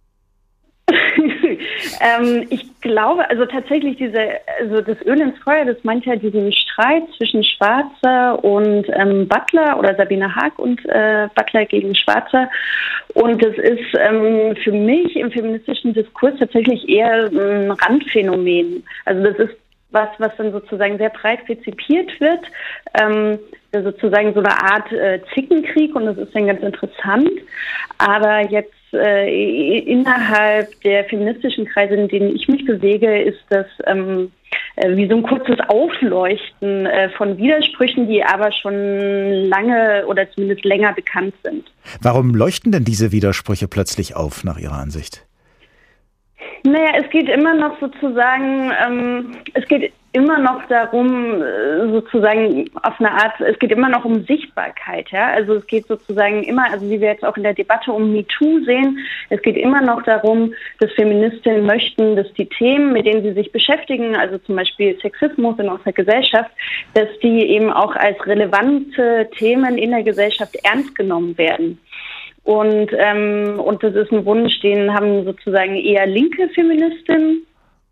Ich glaube, also tatsächlich das Öl ins Feuer, das meint ja diesen Streit zwischen Schwarzer und Butler oder Sabine Haag und Butler gegen Schwarzer. Und das ist für mich im feministischen Diskurs tatsächlich eher ein Randphänomen. Also das ist was dann sozusagen sehr breit rezipiert wird, sozusagen so eine Art Zickenkrieg, und das ist dann ganz interessant. Aber jetzt innerhalb der feministischen Kreise, in denen ich mich bewege, ist das wie so ein kurzes Aufleuchten von Widersprüchen, die aber schon lange oder zumindest länger bekannt sind. Warum leuchten denn diese Widersprüche plötzlich auf, nach Ihrer Ansicht? Naja, es geht immer noch sozusagen, es geht immer noch darum, sozusagen auf eine Art, es geht immer noch um Sichtbarkeit, ja. Also es geht sozusagen immer, also wie wir jetzt auch in der Debatte um MeToo sehen, es geht immer noch darum, dass Feministinnen möchten, dass die Themen, mit denen sie sich beschäftigen, also zum Beispiel Sexismus in unserer Gesellschaft, dass die eben auch als relevante Themen in der Gesellschaft ernst genommen werden. Und das ist ein Wunsch, den haben sozusagen eher linke Feministinnen,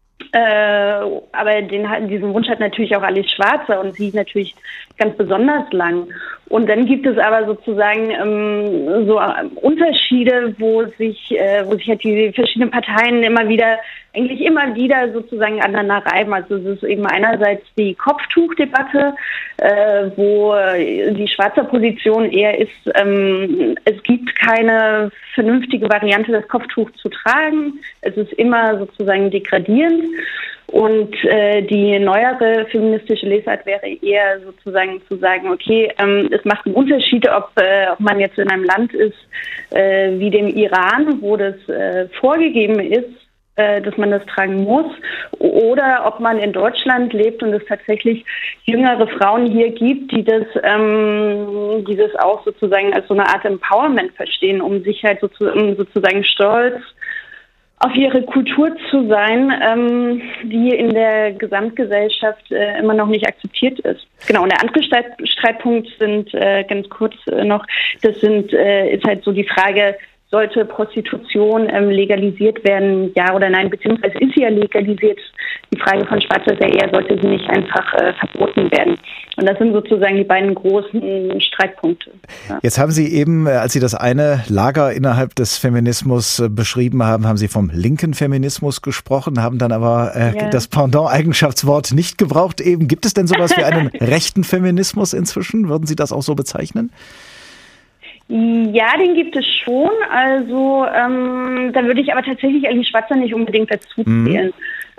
aber diesen Wunsch hat natürlich auch Alice Schwarzer und sie natürlich ganz besonders lang. Und dann gibt es aber sozusagen so Unterschiede, wo sich halt die verschiedenen Parteien immer wieder sozusagen aneinander reiben. Also es ist eben einerseits die Kopftuchdebatte, wo die Schwarzer Position eher ist, es gibt keine vernünftige Variante, das Kopftuch zu tragen. Es ist immer sozusagen degradierend. Und die neuere feministische Lesart wäre eher sozusagen zu sagen, okay, es macht einen Unterschied, ob man jetzt in einem Land ist wie dem Iran, wo das vorgegeben ist, dass man das tragen muss, oder ob man in Deutschland lebt und es tatsächlich jüngere Frauen hier gibt, die das auch sozusagen als so eine Art Empowerment verstehen, um sich halt sozusagen stolz auf ihre Kultur zu sein, die in der Gesamtgesellschaft immer noch nicht akzeptiert ist. Genau, und der andere Streitpunkt sind, ganz kurz noch, ist halt so die Frage, sollte Prostitution legalisiert werden, ja oder nein, beziehungsweise ist sie ja legalisiert. Die Frage von Schwarzer ist ja eher, sollte sie nicht einfach verboten werden. Und das sind sozusagen die beiden großen Streitpunkte. Ja. Jetzt haben Sie eben, als Sie das eine Lager innerhalb des Feminismus beschrieben haben, haben Sie vom linken Feminismus gesprochen, haben dann aber das Pendant-Eigenschaftswort nicht gebraucht. Eben, gibt es denn sowas wie einen rechten Feminismus inzwischen? Würden Sie das auch so bezeichnen? Ja, den gibt es schon. Also da würde ich aber tatsächlich Alice Schwarzer nicht unbedingt dazu zählen.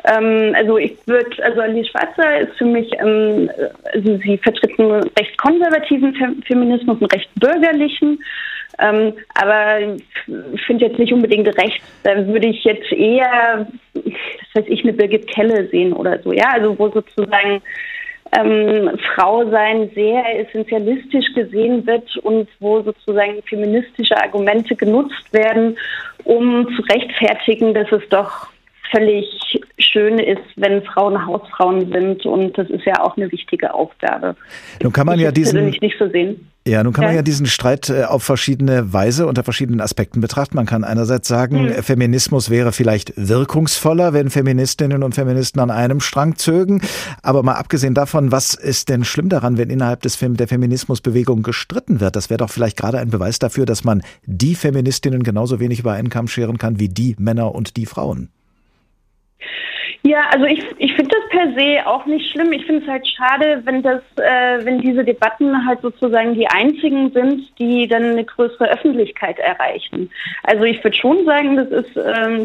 Alice Schwarzer ist für mich, sie vertritt einen recht konservativen Feminismus, einen recht bürgerlichen, aber ich finde jetzt nicht unbedingt rechts. Da würde ich jetzt eher, eine Birgit Kelle sehen oder so, ja, also wo sozusagen Frau sein sehr essentialistisch gesehen wird und wo sozusagen feministische Argumente genutzt werden, um zu rechtfertigen, dass es doch völlig schön ist, wenn Frauen Hausfrauen sind, und das ist ja auch eine wichtige Aufgabe. Nun kann man ja persönlich nicht so sehen. Ja, nun kann man ja diesen Streit auf verschiedene Weise unter verschiedenen Aspekten betrachten. Man kann einerseits sagen, Feminismus wäre vielleicht wirkungsvoller, wenn Feministinnen und Feministen an einem Strang zögen. Aber mal abgesehen davon, was ist denn schlimm daran, wenn innerhalb der Feminismusbewegung gestritten wird? Das wäre doch vielleicht gerade ein Beweis dafür, dass man die Feministinnen genauso wenig über einen Kamm scheren kann wie die Männer und die Frauen. Ja, also ich finde das per se auch nicht schlimm. Ich finde es halt schade, wenn diese Debatten halt sozusagen die einzigen sind, die dann eine größere Öffentlichkeit erreichen. Also ich würde schon sagen, das ist eine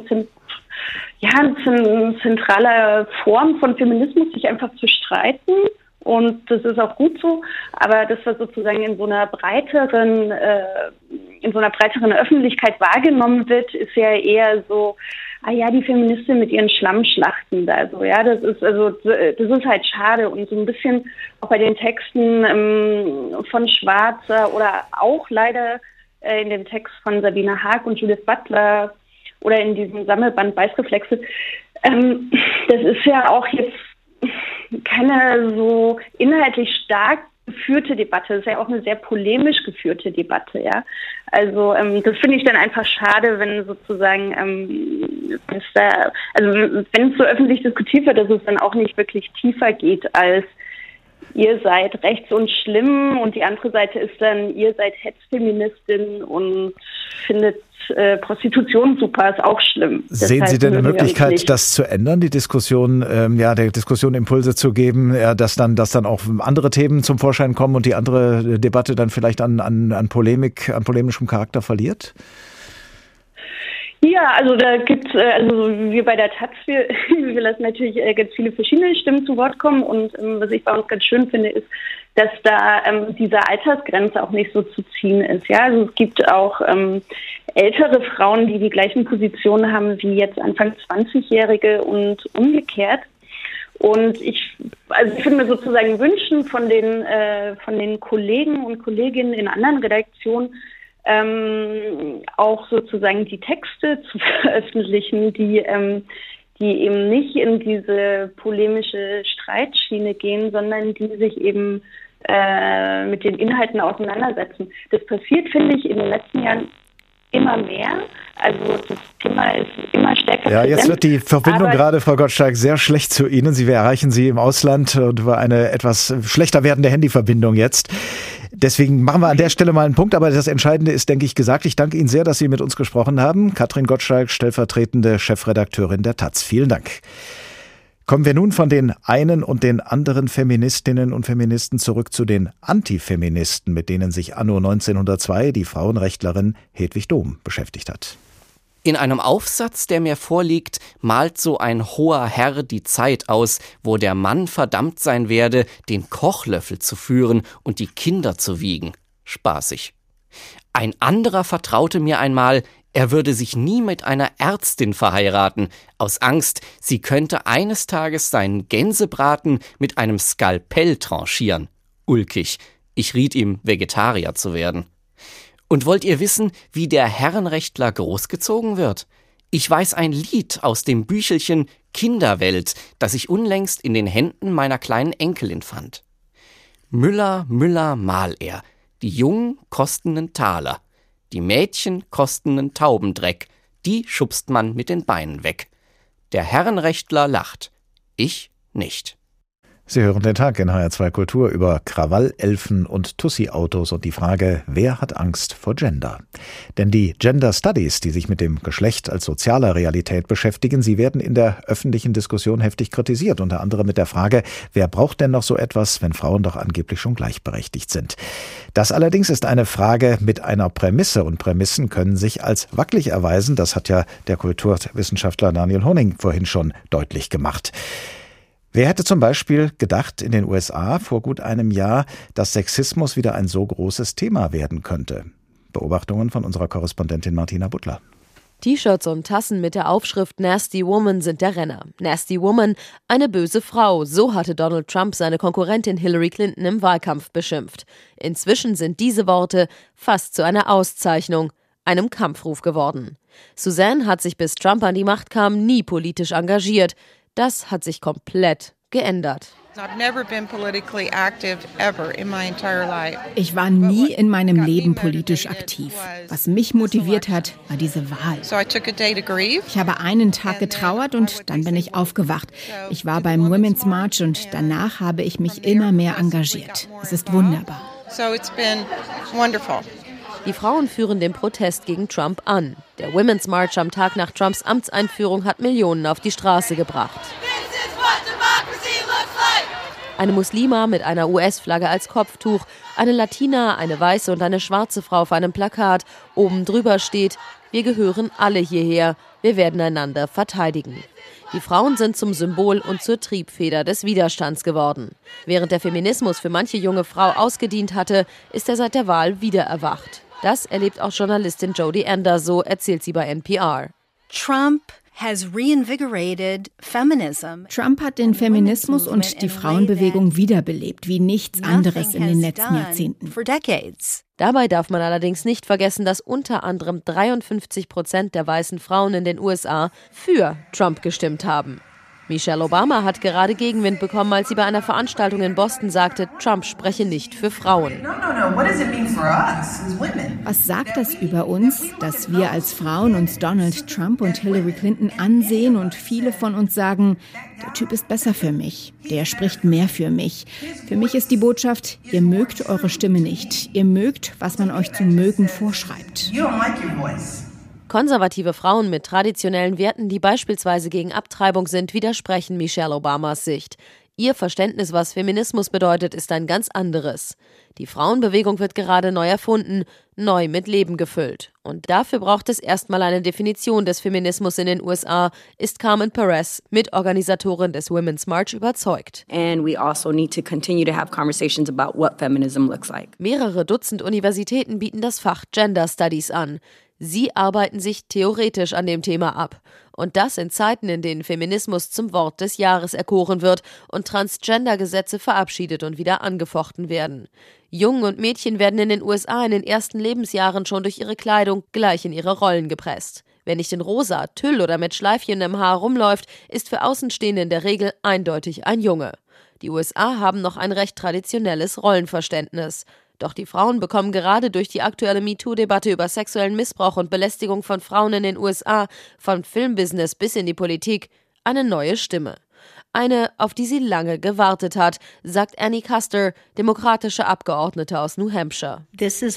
zentrale Form von Feminismus, sich einfach zu streiten. Und das ist auch gut so, aber das, was sozusagen in so einer breiteren Öffentlichkeit wahrgenommen wird, ist ja eher so, die Feministin mit ihren Schlammschlachten da, so, ja, das ist halt schade. Und so ein bisschen auch bei den Texten von Schwarzer oder auch leider in dem Text von Sabine Haag und Judith Butler oder in diesem Sammelband Beißreflexe, das ist ja auch jetzt keine so inhaltlich stark geführte Debatte. Das ist ja auch eine sehr polemisch geführte Debatte, ja. Also das finde ich dann einfach schade, wenn sozusagen wenn es so öffentlich diskutiert wird, dass es dann auch nicht wirklich tiefer geht als ihr seid rechts und schlimm, und die andere Seite ist dann, ihr seid Hetzfeministin und findet Prostitution super, ist auch schlimm. Sehen Sie denn eine Möglichkeit, das zu ändern, die Diskussion, der Diskussion Impulse zu geben, dass dann auch andere Themen zum Vorschein kommen und die andere Debatte dann vielleicht an polemischem Charakter verliert? Ja, also da gibt's, wir bei der Taz, wir lassen natürlich ganz viele verschiedene Stimmen zu Wort kommen, und was ich bei uns ganz schön finde, ist, dass da diese Altersgrenze auch nicht so zu ziehen ist. Ja, also es gibt auch ältere Frauen, die gleichen Positionen haben wie jetzt Anfang 20-Jährige und umgekehrt. Und ich würde mir sozusagen wünschen von den Kollegen und Kolleginnen in anderen Redaktionen, auch sozusagen die Texte zu veröffentlichen, die eben nicht in diese polemische Streitschiene gehen, sondern die sich eben mit den Inhalten auseinandersetzen. Das passiert, finde ich, in den letzten Jahren immer mehr. Also das Thema ist immer stärker Ja, jetzt präsent, wird die Verbindung gerade, Frau Gottschalk, sehr schlecht zu Ihnen. Wir erreichen Sie im Ausland und über eine etwas schlechter werdende Handyverbindung jetzt. Deswegen machen wir an der Stelle mal einen Punkt, aber das Entscheidende ist, denke ich, gesagt. Ich danke Ihnen sehr, dass Sie mit uns gesprochen haben. Katrin Gottschalk, stellvertretende Chefredakteurin der Taz. Vielen Dank. Kommen wir nun von den einen und den anderen Feministinnen und Feministen zurück zu den Antifeministen, mit denen sich anno 1902 die Frauenrechtlerin Hedwig Dohm beschäftigt hat. In einem Aufsatz, der mir vorliegt, malt so ein hoher Herr die Zeit aus, wo der Mann verdammt sein werde, den Kochlöffel zu führen und die Kinder zu wiegen. Spaßig. Ein anderer vertraute mir einmal, er würde sich nie mit einer Ärztin verheiraten, aus Angst, sie könnte eines Tages seinen Gänsebraten mit einem Skalpell tranchieren. Ulkig. Ich riet ihm, Vegetarier zu werden. Und wollt ihr wissen, wie der Herrenrechtler großgezogen wird? Ich weiß ein Lied aus dem Büchelchen Kinderwelt, das ich unlängst in den Händen meiner kleinen Enkelin fand. Müller, Müller mahl er, die Jungen kosten 'nen Taler, die Mädchen kosten 'nen Taubendreck, die schubst man mit den Beinen weg. Der Herrenrechtler lacht, ich nicht. Sie hören den Tag in HR2 Kultur über Krawall, Elfen und Tussi-Autos und die Frage, wer hat Angst vor Gender? Denn die Gender Studies, die sich mit dem Geschlecht als sozialer Realität beschäftigen, sie werden in der öffentlichen Diskussion heftig kritisiert, unter anderem mit der Frage, wer braucht denn noch so etwas, wenn Frauen doch angeblich schon gleichberechtigt sind? Das allerdings ist eine Frage mit einer Prämisse, und Prämissen können sich als wackelig erweisen, das hat ja der Kulturwissenschaftler Daniel Honing vorhin schon deutlich gemacht. Wer hätte zum Beispiel gedacht, in den USA vor gut einem Jahr, dass Sexismus wieder ein so großes Thema werden könnte? Beobachtungen von unserer Korrespondentin Martina Butler. T-Shirts und Tassen mit der Aufschrift Nasty Woman sind der Renner. Nasty Woman, eine böse Frau, so hatte Donald Trump seine Konkurrentin Hillary Clinton im Wahlkampf beschimpft. Inzwischen sind diese Worte fast zu einer Auszeichnung. einem Kampfruf geworden. Suzanne hat sich, bis Trump an die Macht kam, nie politisch engagiert. Das hat sich komplett geändert. Ich war nie in meinem Leben politisch aktiv. Was mich motiviert hat, war diese Wahl. Ich habe einen Tag getrauert und dann bin ich aufgewacht. Ich war beim Women's March und danach habe ich mich immer mehr engagiert. Es ist wunderbar. Die Frauen führen den Protest gegen Trump an. Der Women's March am Tag nach Trumps Amtseinführung hat Millionen auf die Straße gebracht. Eine Muslima mit einer US-Flagge als Kopftuch, eine Latina, eine weiße und eine schwarze Frau auf einem Plakat. Oben drüber steht: Wir gehören alle hierher, wir werden einander verteidigen. Die Frauen sind zum Symbol und zur Triebfeder des Widerstands geworden. Während der Feminismus für manche junge Frau ausgedient hatte, ist er seit der Wahl wieder erwacht. Das erlebt auch Journalistin Jodie Anders, so erzählt sie bei NPR. Trump hat den Feminismus und die Frauenbewegung wiederbelebt, wie nichts anderes in den letzten Jahrzehnten. Dabei darf man allerdings nicht vergessen, dass unter anderem 53% der weißen Frauen in den USA für Trump gestimmt haben. Michelle Obama hat gerade Gegenwind bekommen, als sie bei einer Veranstaltung in Boston sagte, Trump spreche nicht für Frauen. Was sagt das über uns, dass wir als Frauen uns Donald Trump und Hillary Clinton ansehen und viele von uns sagen, der Typ ist besser für mich, der spricht mehr für mich. Für mich ist die Botschaft, ihr mögt eure Stimme nicht, ihr mögt, was man euch zum Mögen vorschreibt. Konservative Frauen mit traditionellen Werten, die beispielsweise gegen Abtreibung sind, widersprechen Michelle Obamas Sicht. Ihr Verständnis, was Feminismus bedeutet, ist ein ganz anderes. Die Frauenbewegung wird gerade neu erfunden, neu mit Leben gefüllt. Und dafür braucht es erstmal eine Definition des Feminismus in den USA, ist Carmen Perez, Mitorganisatorin des Women's March, überzeugt. Mehrere Dutzend Universitäten bieten das Fach Gender Studies an. Sie arbeiten sich theoretisch an dem Thema ab. Und das in Zeiten, in denen Feminismus zum Wort des Jahres erkoren wird und Transgender-Gesetze verabschiedet und wieder angefochten werden. Jungen und Mädchen werden in den USA in den ersten Lebensjahren schon durch ihre Kleidung gleich in ihre Rollen gepresst. Wer nicht in rosa, Tüll oder mit Schleifchen im Haar rumläuft, ist für Außenstehende in der Regel eindeutig ein Junge. Die USA haben noch ein recht traditionelles Rollenverständnis. Doch die Frauen bekommen gerade durch die aktuelle MeToo-Debatte über sexuellen Missbrauch und Belästigung von Frauen in den USA, vom Filmbusiness bis in die Politik, eine neue Stimme. Eine, auf die sie lange gewartet hat, sagt Annie Kuster, demokratische Abgeordnete aus New Hampshire. Dies ist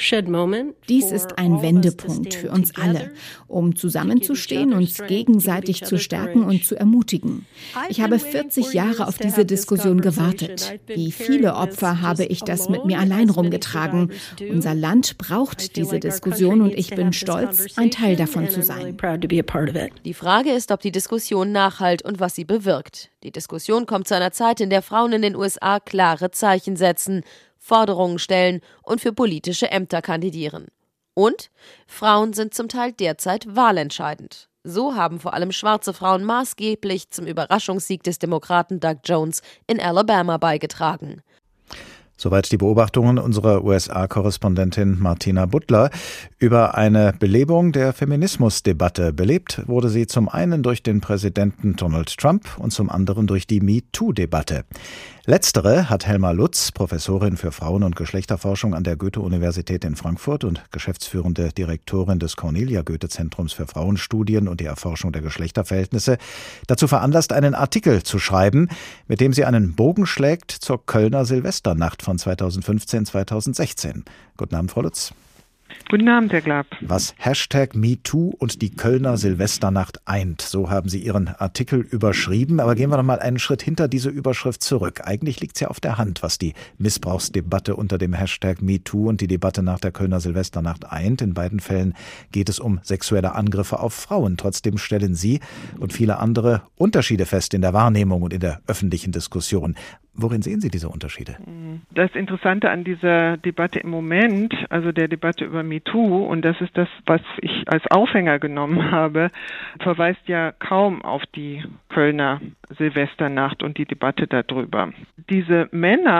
ein Wendepunkt für uns alle, um zusammenzustehen, uns gegenseitig zu stärken und zu ermutigen. Ich habe 40 Jahre auf diese Diskussion gewartet. Wie viele Opfer habe ich das mit mir allein rumgetragen. Unser Land braucht diese Diskussion und ich bin stolz, ein Teil davon zu sein. Die Frage ist, ob die Diskussion nachhallt und was sie bewirkt. Die Diskussion kommt zu einer Zeit, in der Frauen in den USA klare Zeichen setzen, Forderungen stellen und für politische Ämter kandidieren. Und Frauen sind zum Teil derzeit wahlentscheidend. So haben vor allem schwarze Frauen maßgeblich zum Überraschungssieg des Demokraten Doug Jones in Alabama beigetragen. Soweit die Beobachtungen unserer USA-Korrespondentin Martina Butler über eine Belebung der Feminismusdebatte. Belebt wurde sie zum einen durch den Präsidenten Donald Trump und zum anderen durch die MeToo-Debatte. Letztere hat Helma Lutz, Professorin für Frauen- und Geschlechterforschung an der Goethe-Universität in Frankfurt und geschäftsführende Direktorin des Cornelia-Goethe-Zentrums für Frauenstudien und die Erforschung der Geschlechterverhältnisse, dazu veranlasst, einen Artikel zu schreiben, mit dem sie einen Bogen schlägt zur Kölner Silvesternacht von 2015-2016. Guten Abend, Frau Lutz. Guten Abend, Herr Glab. Was #MeToo und die Kölner Silvesternacht eint, so haben Sie Ihren Artikel überschrieben. Aber gehen wir noch mal einen Schritt hinter diese Überschrift zurück. Eigentlich liegt es ja auf der Hand, was die Missbrauchsdebatte unter dem #MeToo und die Debatte nach der Kölner Silvesternacht eint. In beiden Fällen geht es um sexuelle Angriffe auf Frauen. Trotzdem stellen Sie und viele andere Unterschiede fest in der Wahrnehmung und in der öffentlichen Diskussion. Worin sehen Sie diese Unterschiede? Das Interessante an dieser Debatte im Moment, also der Debatte über MeToo, und das ist das, was ich als Aufhänger genommen habe, verweist ja kaum auf die Kölner Silvesternacht und die Debatte darüber. Diese Männer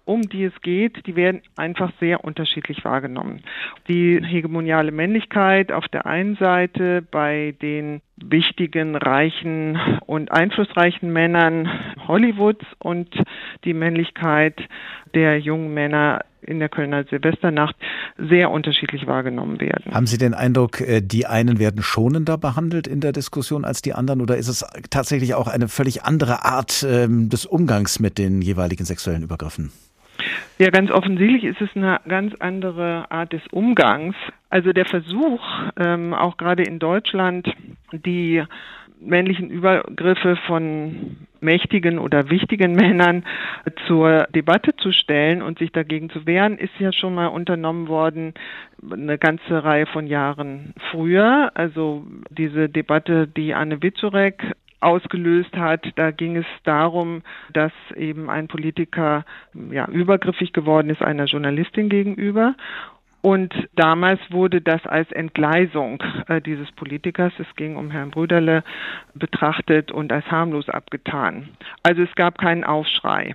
um die es geht, die werden einfach sehr unterschiedlich wahrgenommen. Die hegemoniale Männlichkeit auf der einen Seite bei den wichtigen, reichen und einflussreichen Männern Hollywoods und die Männlichkeit der jungen Männer in der Kölner Silvesternacht sehr unterschiedlich wahrgenommen werden. Haben Sie den Eindruck, die einen werden schonender behandelt in der Diskussion als die anderen, oder ist es tatsächlich auch eine völlig andere Art des Umgangs mit den jeweiligen sexuellen Übergriffen? Ja, ganz offensichtlich ist es eine ganz andere Art des Umgangs. Also der Versuch, auch gerade in Deutschland, die männlichen Übergriffe von mächtigen oder wichtigen Männern zur Debatte zu stellen und sich dagegen zu wehren, ist ja schon mal unternommen worden, eine ganze Reihe von Jahren früher. Also diese Debatte, die Anne Wieczorek ausgelöst hat, da ging es darum, dass eben ein Politiker übergriffig geworden ist einer Journalistin gegenüber. Und damals wurde das als Entgleisung dieses Politikers, es ging um Herrn Brüderle, betrachtet und als harmlos abgetan. Also es gab keinen Aufschrei.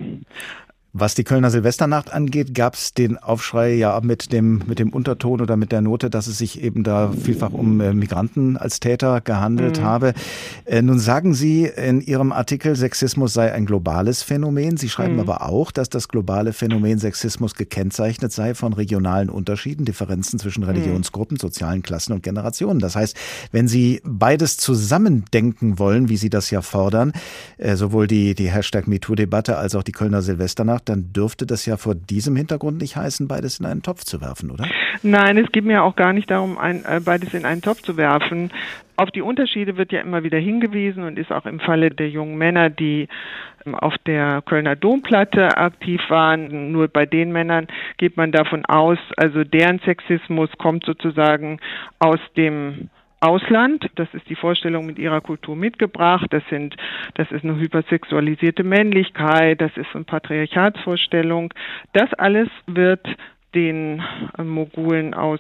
Was die Kölner Silvesternacht angeht, gab es den Aufschrei ja mit dem Unterton oder mit der Note, dass es sich eben da vielfach um Migranten als Täter gehandelt habe. Nun sagen Sie in Ihrem Artikel, Sexismus sei ein globales Phänomen. Sie schreiben aber auch, dass das globale Phänomen Sexismus gekennzeichnet sei von regionalen Unterschieden, Differenzen zwischen Religionsgruppen, sozialen Klassen und Generationen. Das heißt, wenn Sie beides zusammendenken wollen, wie Sie das ja fordern, sowohl die #MeToo-Debatte als auch die Kölner Silvesternacht, dann dürfte das ja vor diesem Hintergrund nicht heißen, beides in einen Topf zu werfen, oder? Nein, es geht mir auch gar nicht darum, beides in einen Topf zu werfen. Auf die Unterschiede wird ja immer wieder hingewiesen und ist auch im Falle der jungen Männer, die auf der Kölner Domplatte aktiv waren. Nur bei den Männern geht man davon aus, also deren Sexismus kommt sozusagen aus dem Ausland, das ist die Vorstellung mit ihrer Kultur mitgebracht, das ist eine hypersexualisierte Männlichkeit, das ist eine Patriarchatsvorstellung. Das alles wird den Mogulen aus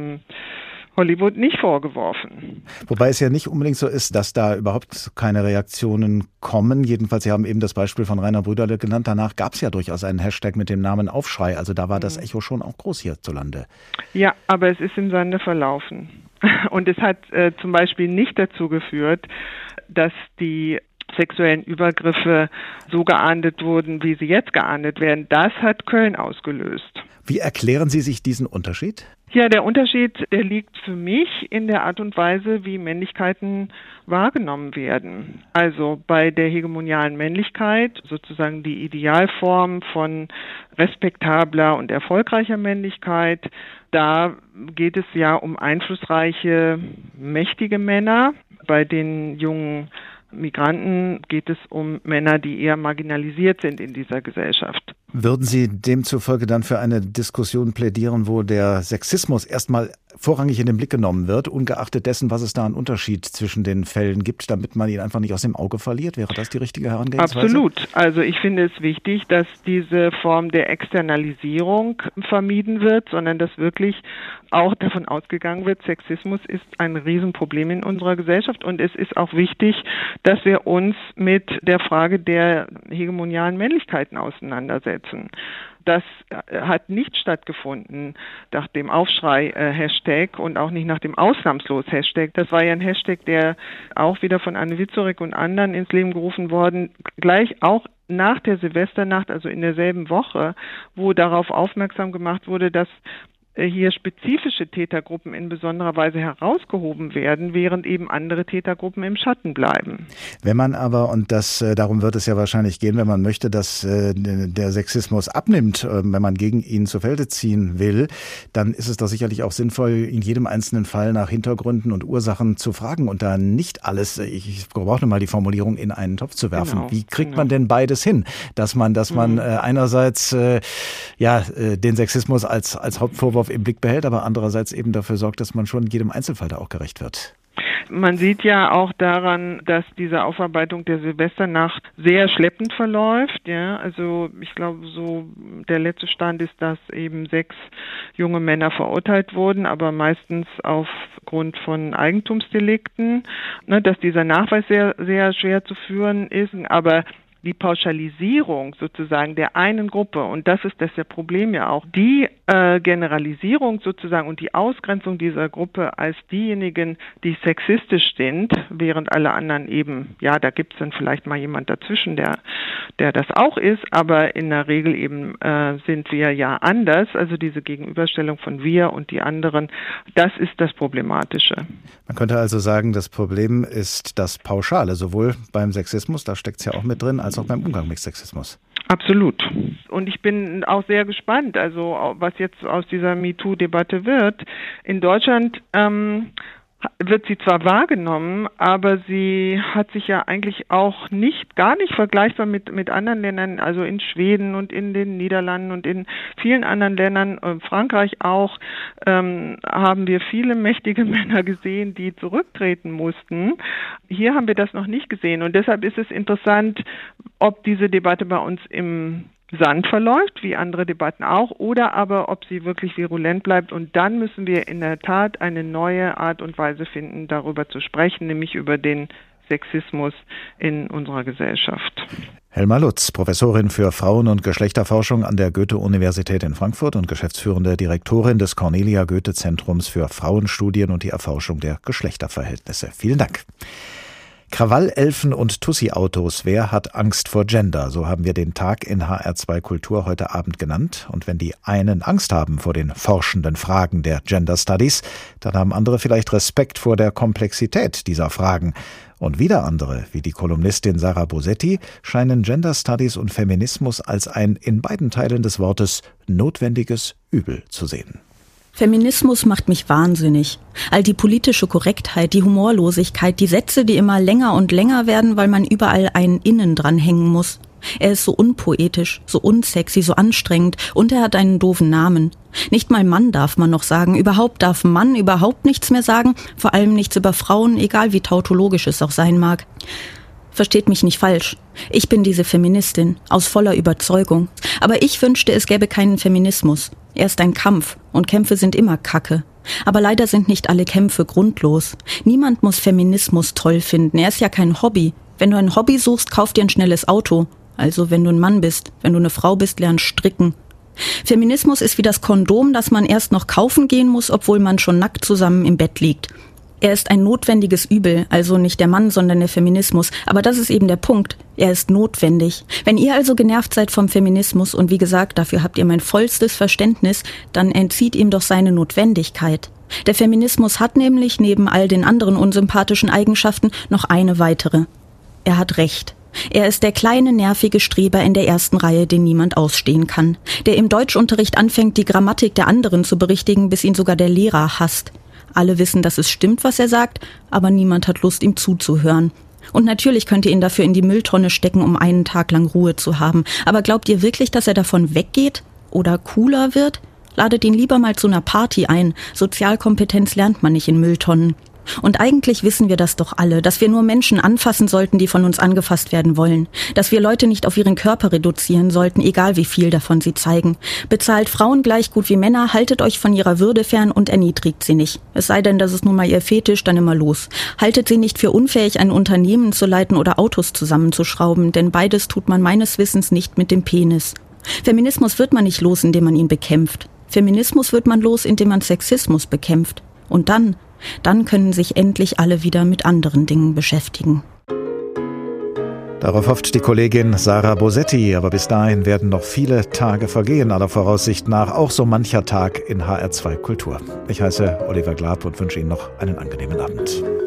Hollywood nicht vorgeworfen. Wobei es ja nicht unbedingt so ist, dass da überhaupt keine Reaktionen kommen. Jedenfalls, Sie haben eben das Beispiel von Rainer Brüderle genannt. Danach gab es ja durchaus einen Hashtag mit dem Namen Aufschrei. Also da war das Echo schon auch groß hierzulande. Ja, aber es ist im Sande verlaufen. Und es hat zum Beispiel nicht dazu geführt, dass die sexuellen Übergriffe so geahndet wurden, wie sie jetzt geahndet werden. Das hat Köln ausgelöst. Wie erklären Sie sich diesen Unterschied? Ja, der Unterschied, der liegt für mich in der Art und Weise, wie Männlichkeiten wahrgenommen werden. Also bei der hegemonialen Männlichkeit, sozusagen die Idealform von respektabler und erfolgreicher Männlichkeit, da geht es ja um einflussreiche, mächtige Männer. Bei den jungen Migranten geht es um Männer, die eher marginalisiert sind in dieser Gesellschaft. Würden Sie demzufolge dann für eine Diskussion plädieren, wo der Sexismus erstmal vorrangig in den Blick genommen wird, ungeachtet dessen, was es da einen Unterschied zwischen den Fällen gibt, damit man ihn einfach nicht aus dem Auge verliert? Wäre das die richtige Herangehensweise? Absolut. Also ich finde es wichtig, dass diese Form der Externalisierung vermieden wird, sondern dass wirklich auch davon ausgegangen wird, Sexismus ist ein Riesenproblem in unserer Gesellschaft und es ist auch wichtig, dass wir uns mit der Frage der hegemonialen Männlichkeiten auseinandersetzen. Das hat nicht stattgefunden nach dem Aufschrei-Hashtag und auch nicht nach dem Ausnahmslos-Hashtag. Das war ja ein Hashtag, der auch wieder von Anne Wieczorek und anderen ins Leben gerufen worden, gleich auch nach der Silvesternacht, also in derselben Woche, wo darauf aufmerksam gemacht wurde, dass hier spezifische Tätergruppen in besonderer Weise herausgehoben werden, während eben andere Tätergruppen im Schatten bleiben. Wenn man aber, und darum wird es ja wahrscheinlich gehen, wenn man möchte, dass der Sexismus abnimmt, wenn man gegen ihn zu Felde ziehen will, dann ist es doch sicherlich auch sinnvoll, in jedem einzelnen Fall nach Hintergründen und Ursachen zu fragen und da nicht alles, ich brauche mal die Formulierung, in einen Topf zu werfen. Genau, wie kriegt man denn beides hin? Dass man einerseits den Sexismus als Hauptvorwurf im Blick behält, aber andererseits eben dafür sorgt, dass man schon in jedem Einzelfall da auch gerecht wird. Man sieht ja auch daran, dass diese Aufarbeitung der Silvesternacht sehr schleppend verläuft. Ja, also ich glaube, so der letzte Stand ist, dass eben 6 junge Männer verurteilt wurden, aber meistens aufgrund von Eigentumsdelikten, dass dieser Nachweis sehr, sehr schwer zu führen ist. Aber die Pauschalisierung sozusagen der einen Gruppe, und das ist das Problem ja auch, die Generalisierung sozusagen und die Ausgrenzung dieser Gruppe als diejenigen, die sexistisch sind, während alle anderen eben, ja, da gibt es dann vielleicht mal jemand dazwischen, der das auch ist, aber in der Regel eben sind wir ja anders, also diese Gegenüberstellung von wir und die anderen, das ist das Problematische. Man könnte also sagen, das Problem ist das Pauschale, sowohl beim Sexismus, da steckt es ja auch mit drin, als auch beim Umgang mit Sexismus. Absolut. Und ich bin auch sehr gespannt, also was jetzt aus dieser MeToo-Debatte wird. In Deutschland wird sie zwar wahrgenommen, aber sie hat sich ja eigentlich auch gar nicht vergleichbar mit anderen Ländern, also in Schweden und in den Niederlanden und in vielen anderen Ländern, Frankreich auch, haben wir viele mächtige Männer gesehen, die zurücktreten mussten. Hier haben wir das noch nicht gesehen und deshalb ist es interessant, ob diese Debatte bei uns im Sand verläuft, wie andere Debatten auch, oder aber ob sie wirklich virulent bleibt. Und dann müssen wir in der Tat eine neue Art und Weise finden, darüber zu sprechen, nämlich über den Sexismus in unserer Gesellschaft. Helma Lutz, Professorin für Frauen- und Geschlechterforschung an der Goethe-Universität in Frankfurt und geschäftsführende Direktorin des Cornelia-Goethe-Zentrums für Frauenstudien und die Erforschung der Geschlechterverhältnisse. Vielen Dank. Krawallelfen und Tussi-Autos, wer hat Angst vor Gender? So haben wir den Tag in HR2 Kultur heute Abend genannt. Und wenn die einen Angst haben vor den forschenden Fragen der Gender Studies, dann haben andere vielleicht Respekt vor der Komplexität dieser Fragen. Und wieder andere, wie die Kolumnistin Sarah Bosetti, scheinen Gender Studies und Feminismus als ein in beiden Teilen des Wortes notwendiges Übel zu sehen. Feminismus macht mich wahnsinnig. All die politische Korrektheit, die Humorlosigkeit, die Sätze, die immer länger und länger werden, weil man überall einen Innen dranhängen muss. Er ist so unpoetisch, so unsexy, so anstrengend und er hat einen doofen Namen. Nicht mal Mann darf man noch sagen, überhaupt darf Mann überhaupt nichts mehr sagen, vor allem nichts über Frauen, egal wie tautologisch es auch sein mag. Versteht mich nicht falsch. Ich bin diese Feministin, aus voller Überzeugung. Aber ich wünschte, es gäbe keinen Feminismus. Er ist ein Kampf und Kämpfe sind immer Kacke. Aber leider sind nicht alle Kämpfe grundlos. Niemand muss Feminismus toll finden. Er ist ja kein Hobby. Wenn du ein Hobby suchst, kauf dir ein schnelles Auto. Also wenn du ein Mann bist, wenn du eine Frau bist, lern stricken. Feminismus ist wie das Kondom, das man erst noch kaufen gehen muss, obwohl man schon nackt zusammen im Bett liegt. Er ist ein notwendiges Übel, also nicht der Mann, sondern der Feminismus. Aber das ist eben der Punkt. Er ist notwendig. Wenn ihr also genervt seid vom Feminismus und wie gesagt, dafür habt ihr mein vollstes Verständnis, dann entzieht ihm doch seine Notwendigkeit. Der Feminismus hat nämlich neben all den anderen unsympathischen Eigenschaften noch eine weitere. Er hat Recht. Er ist der kleine, nervige Streber in der ersten Reihe, den niemand ausstehen kann. Der im Deutschunterricht anfängt, die Grammatik der anderen zu berichtigen, bis ihn sogar der Lehrer hasst. Alle wissen, dass es stimmt, was er sagt, aber niemand hat Lust, ihm zuzuhören. Und natürlich könnt ihr ihn dafür in die Mülltonne stecken, um einen Tag lang Ruhe zu haben. Aber glaubt ihr wirklich, dass er davon weggeht? Oder cooler wird? Ladet ihn lieber mal zu einer Party ein. Sozialkompetenz lernt man nicht in Mülltonnen. Und eigentlich wissen wir das doch alle, dass wir nur Menschen anfassen sollten, die von uns angefasst werden wollen. Dass wir Leute nicht auf ihren Körper reduzieren sollten, egal wie viel davon sie zeigen. Bezahlt Frauen gleich gut wie Männer, haltet euch von ihrer Würde fern und erniedrigt sie nicht. Es sei denn, das ist nun mal ihr Fetisch, dann immer los. Haltet sie nicht für unfähig, ein Unternehmen zu leiten oder Autos zusammenzuschrauben, denn beides tut man meines Wissens nicht mit dem Penis. Feminismus wird man nicht los, indem man ihn bekämpft. Feminismus wird man los, indem man Sexismus bekämpft. Und dann können sich endlich alle wieder mit anderen Dingen beschäftigen. Darauf hofft die Kollegin Sarah Bosetti, aber bis dahin werden noch viele Tage vergehen, aller Voraussicht nach, auch so mancher Tag in HR2 Kultur. Ich heiße Oliver Glab und wünsche Ihnen noch einen angenehmen Abend.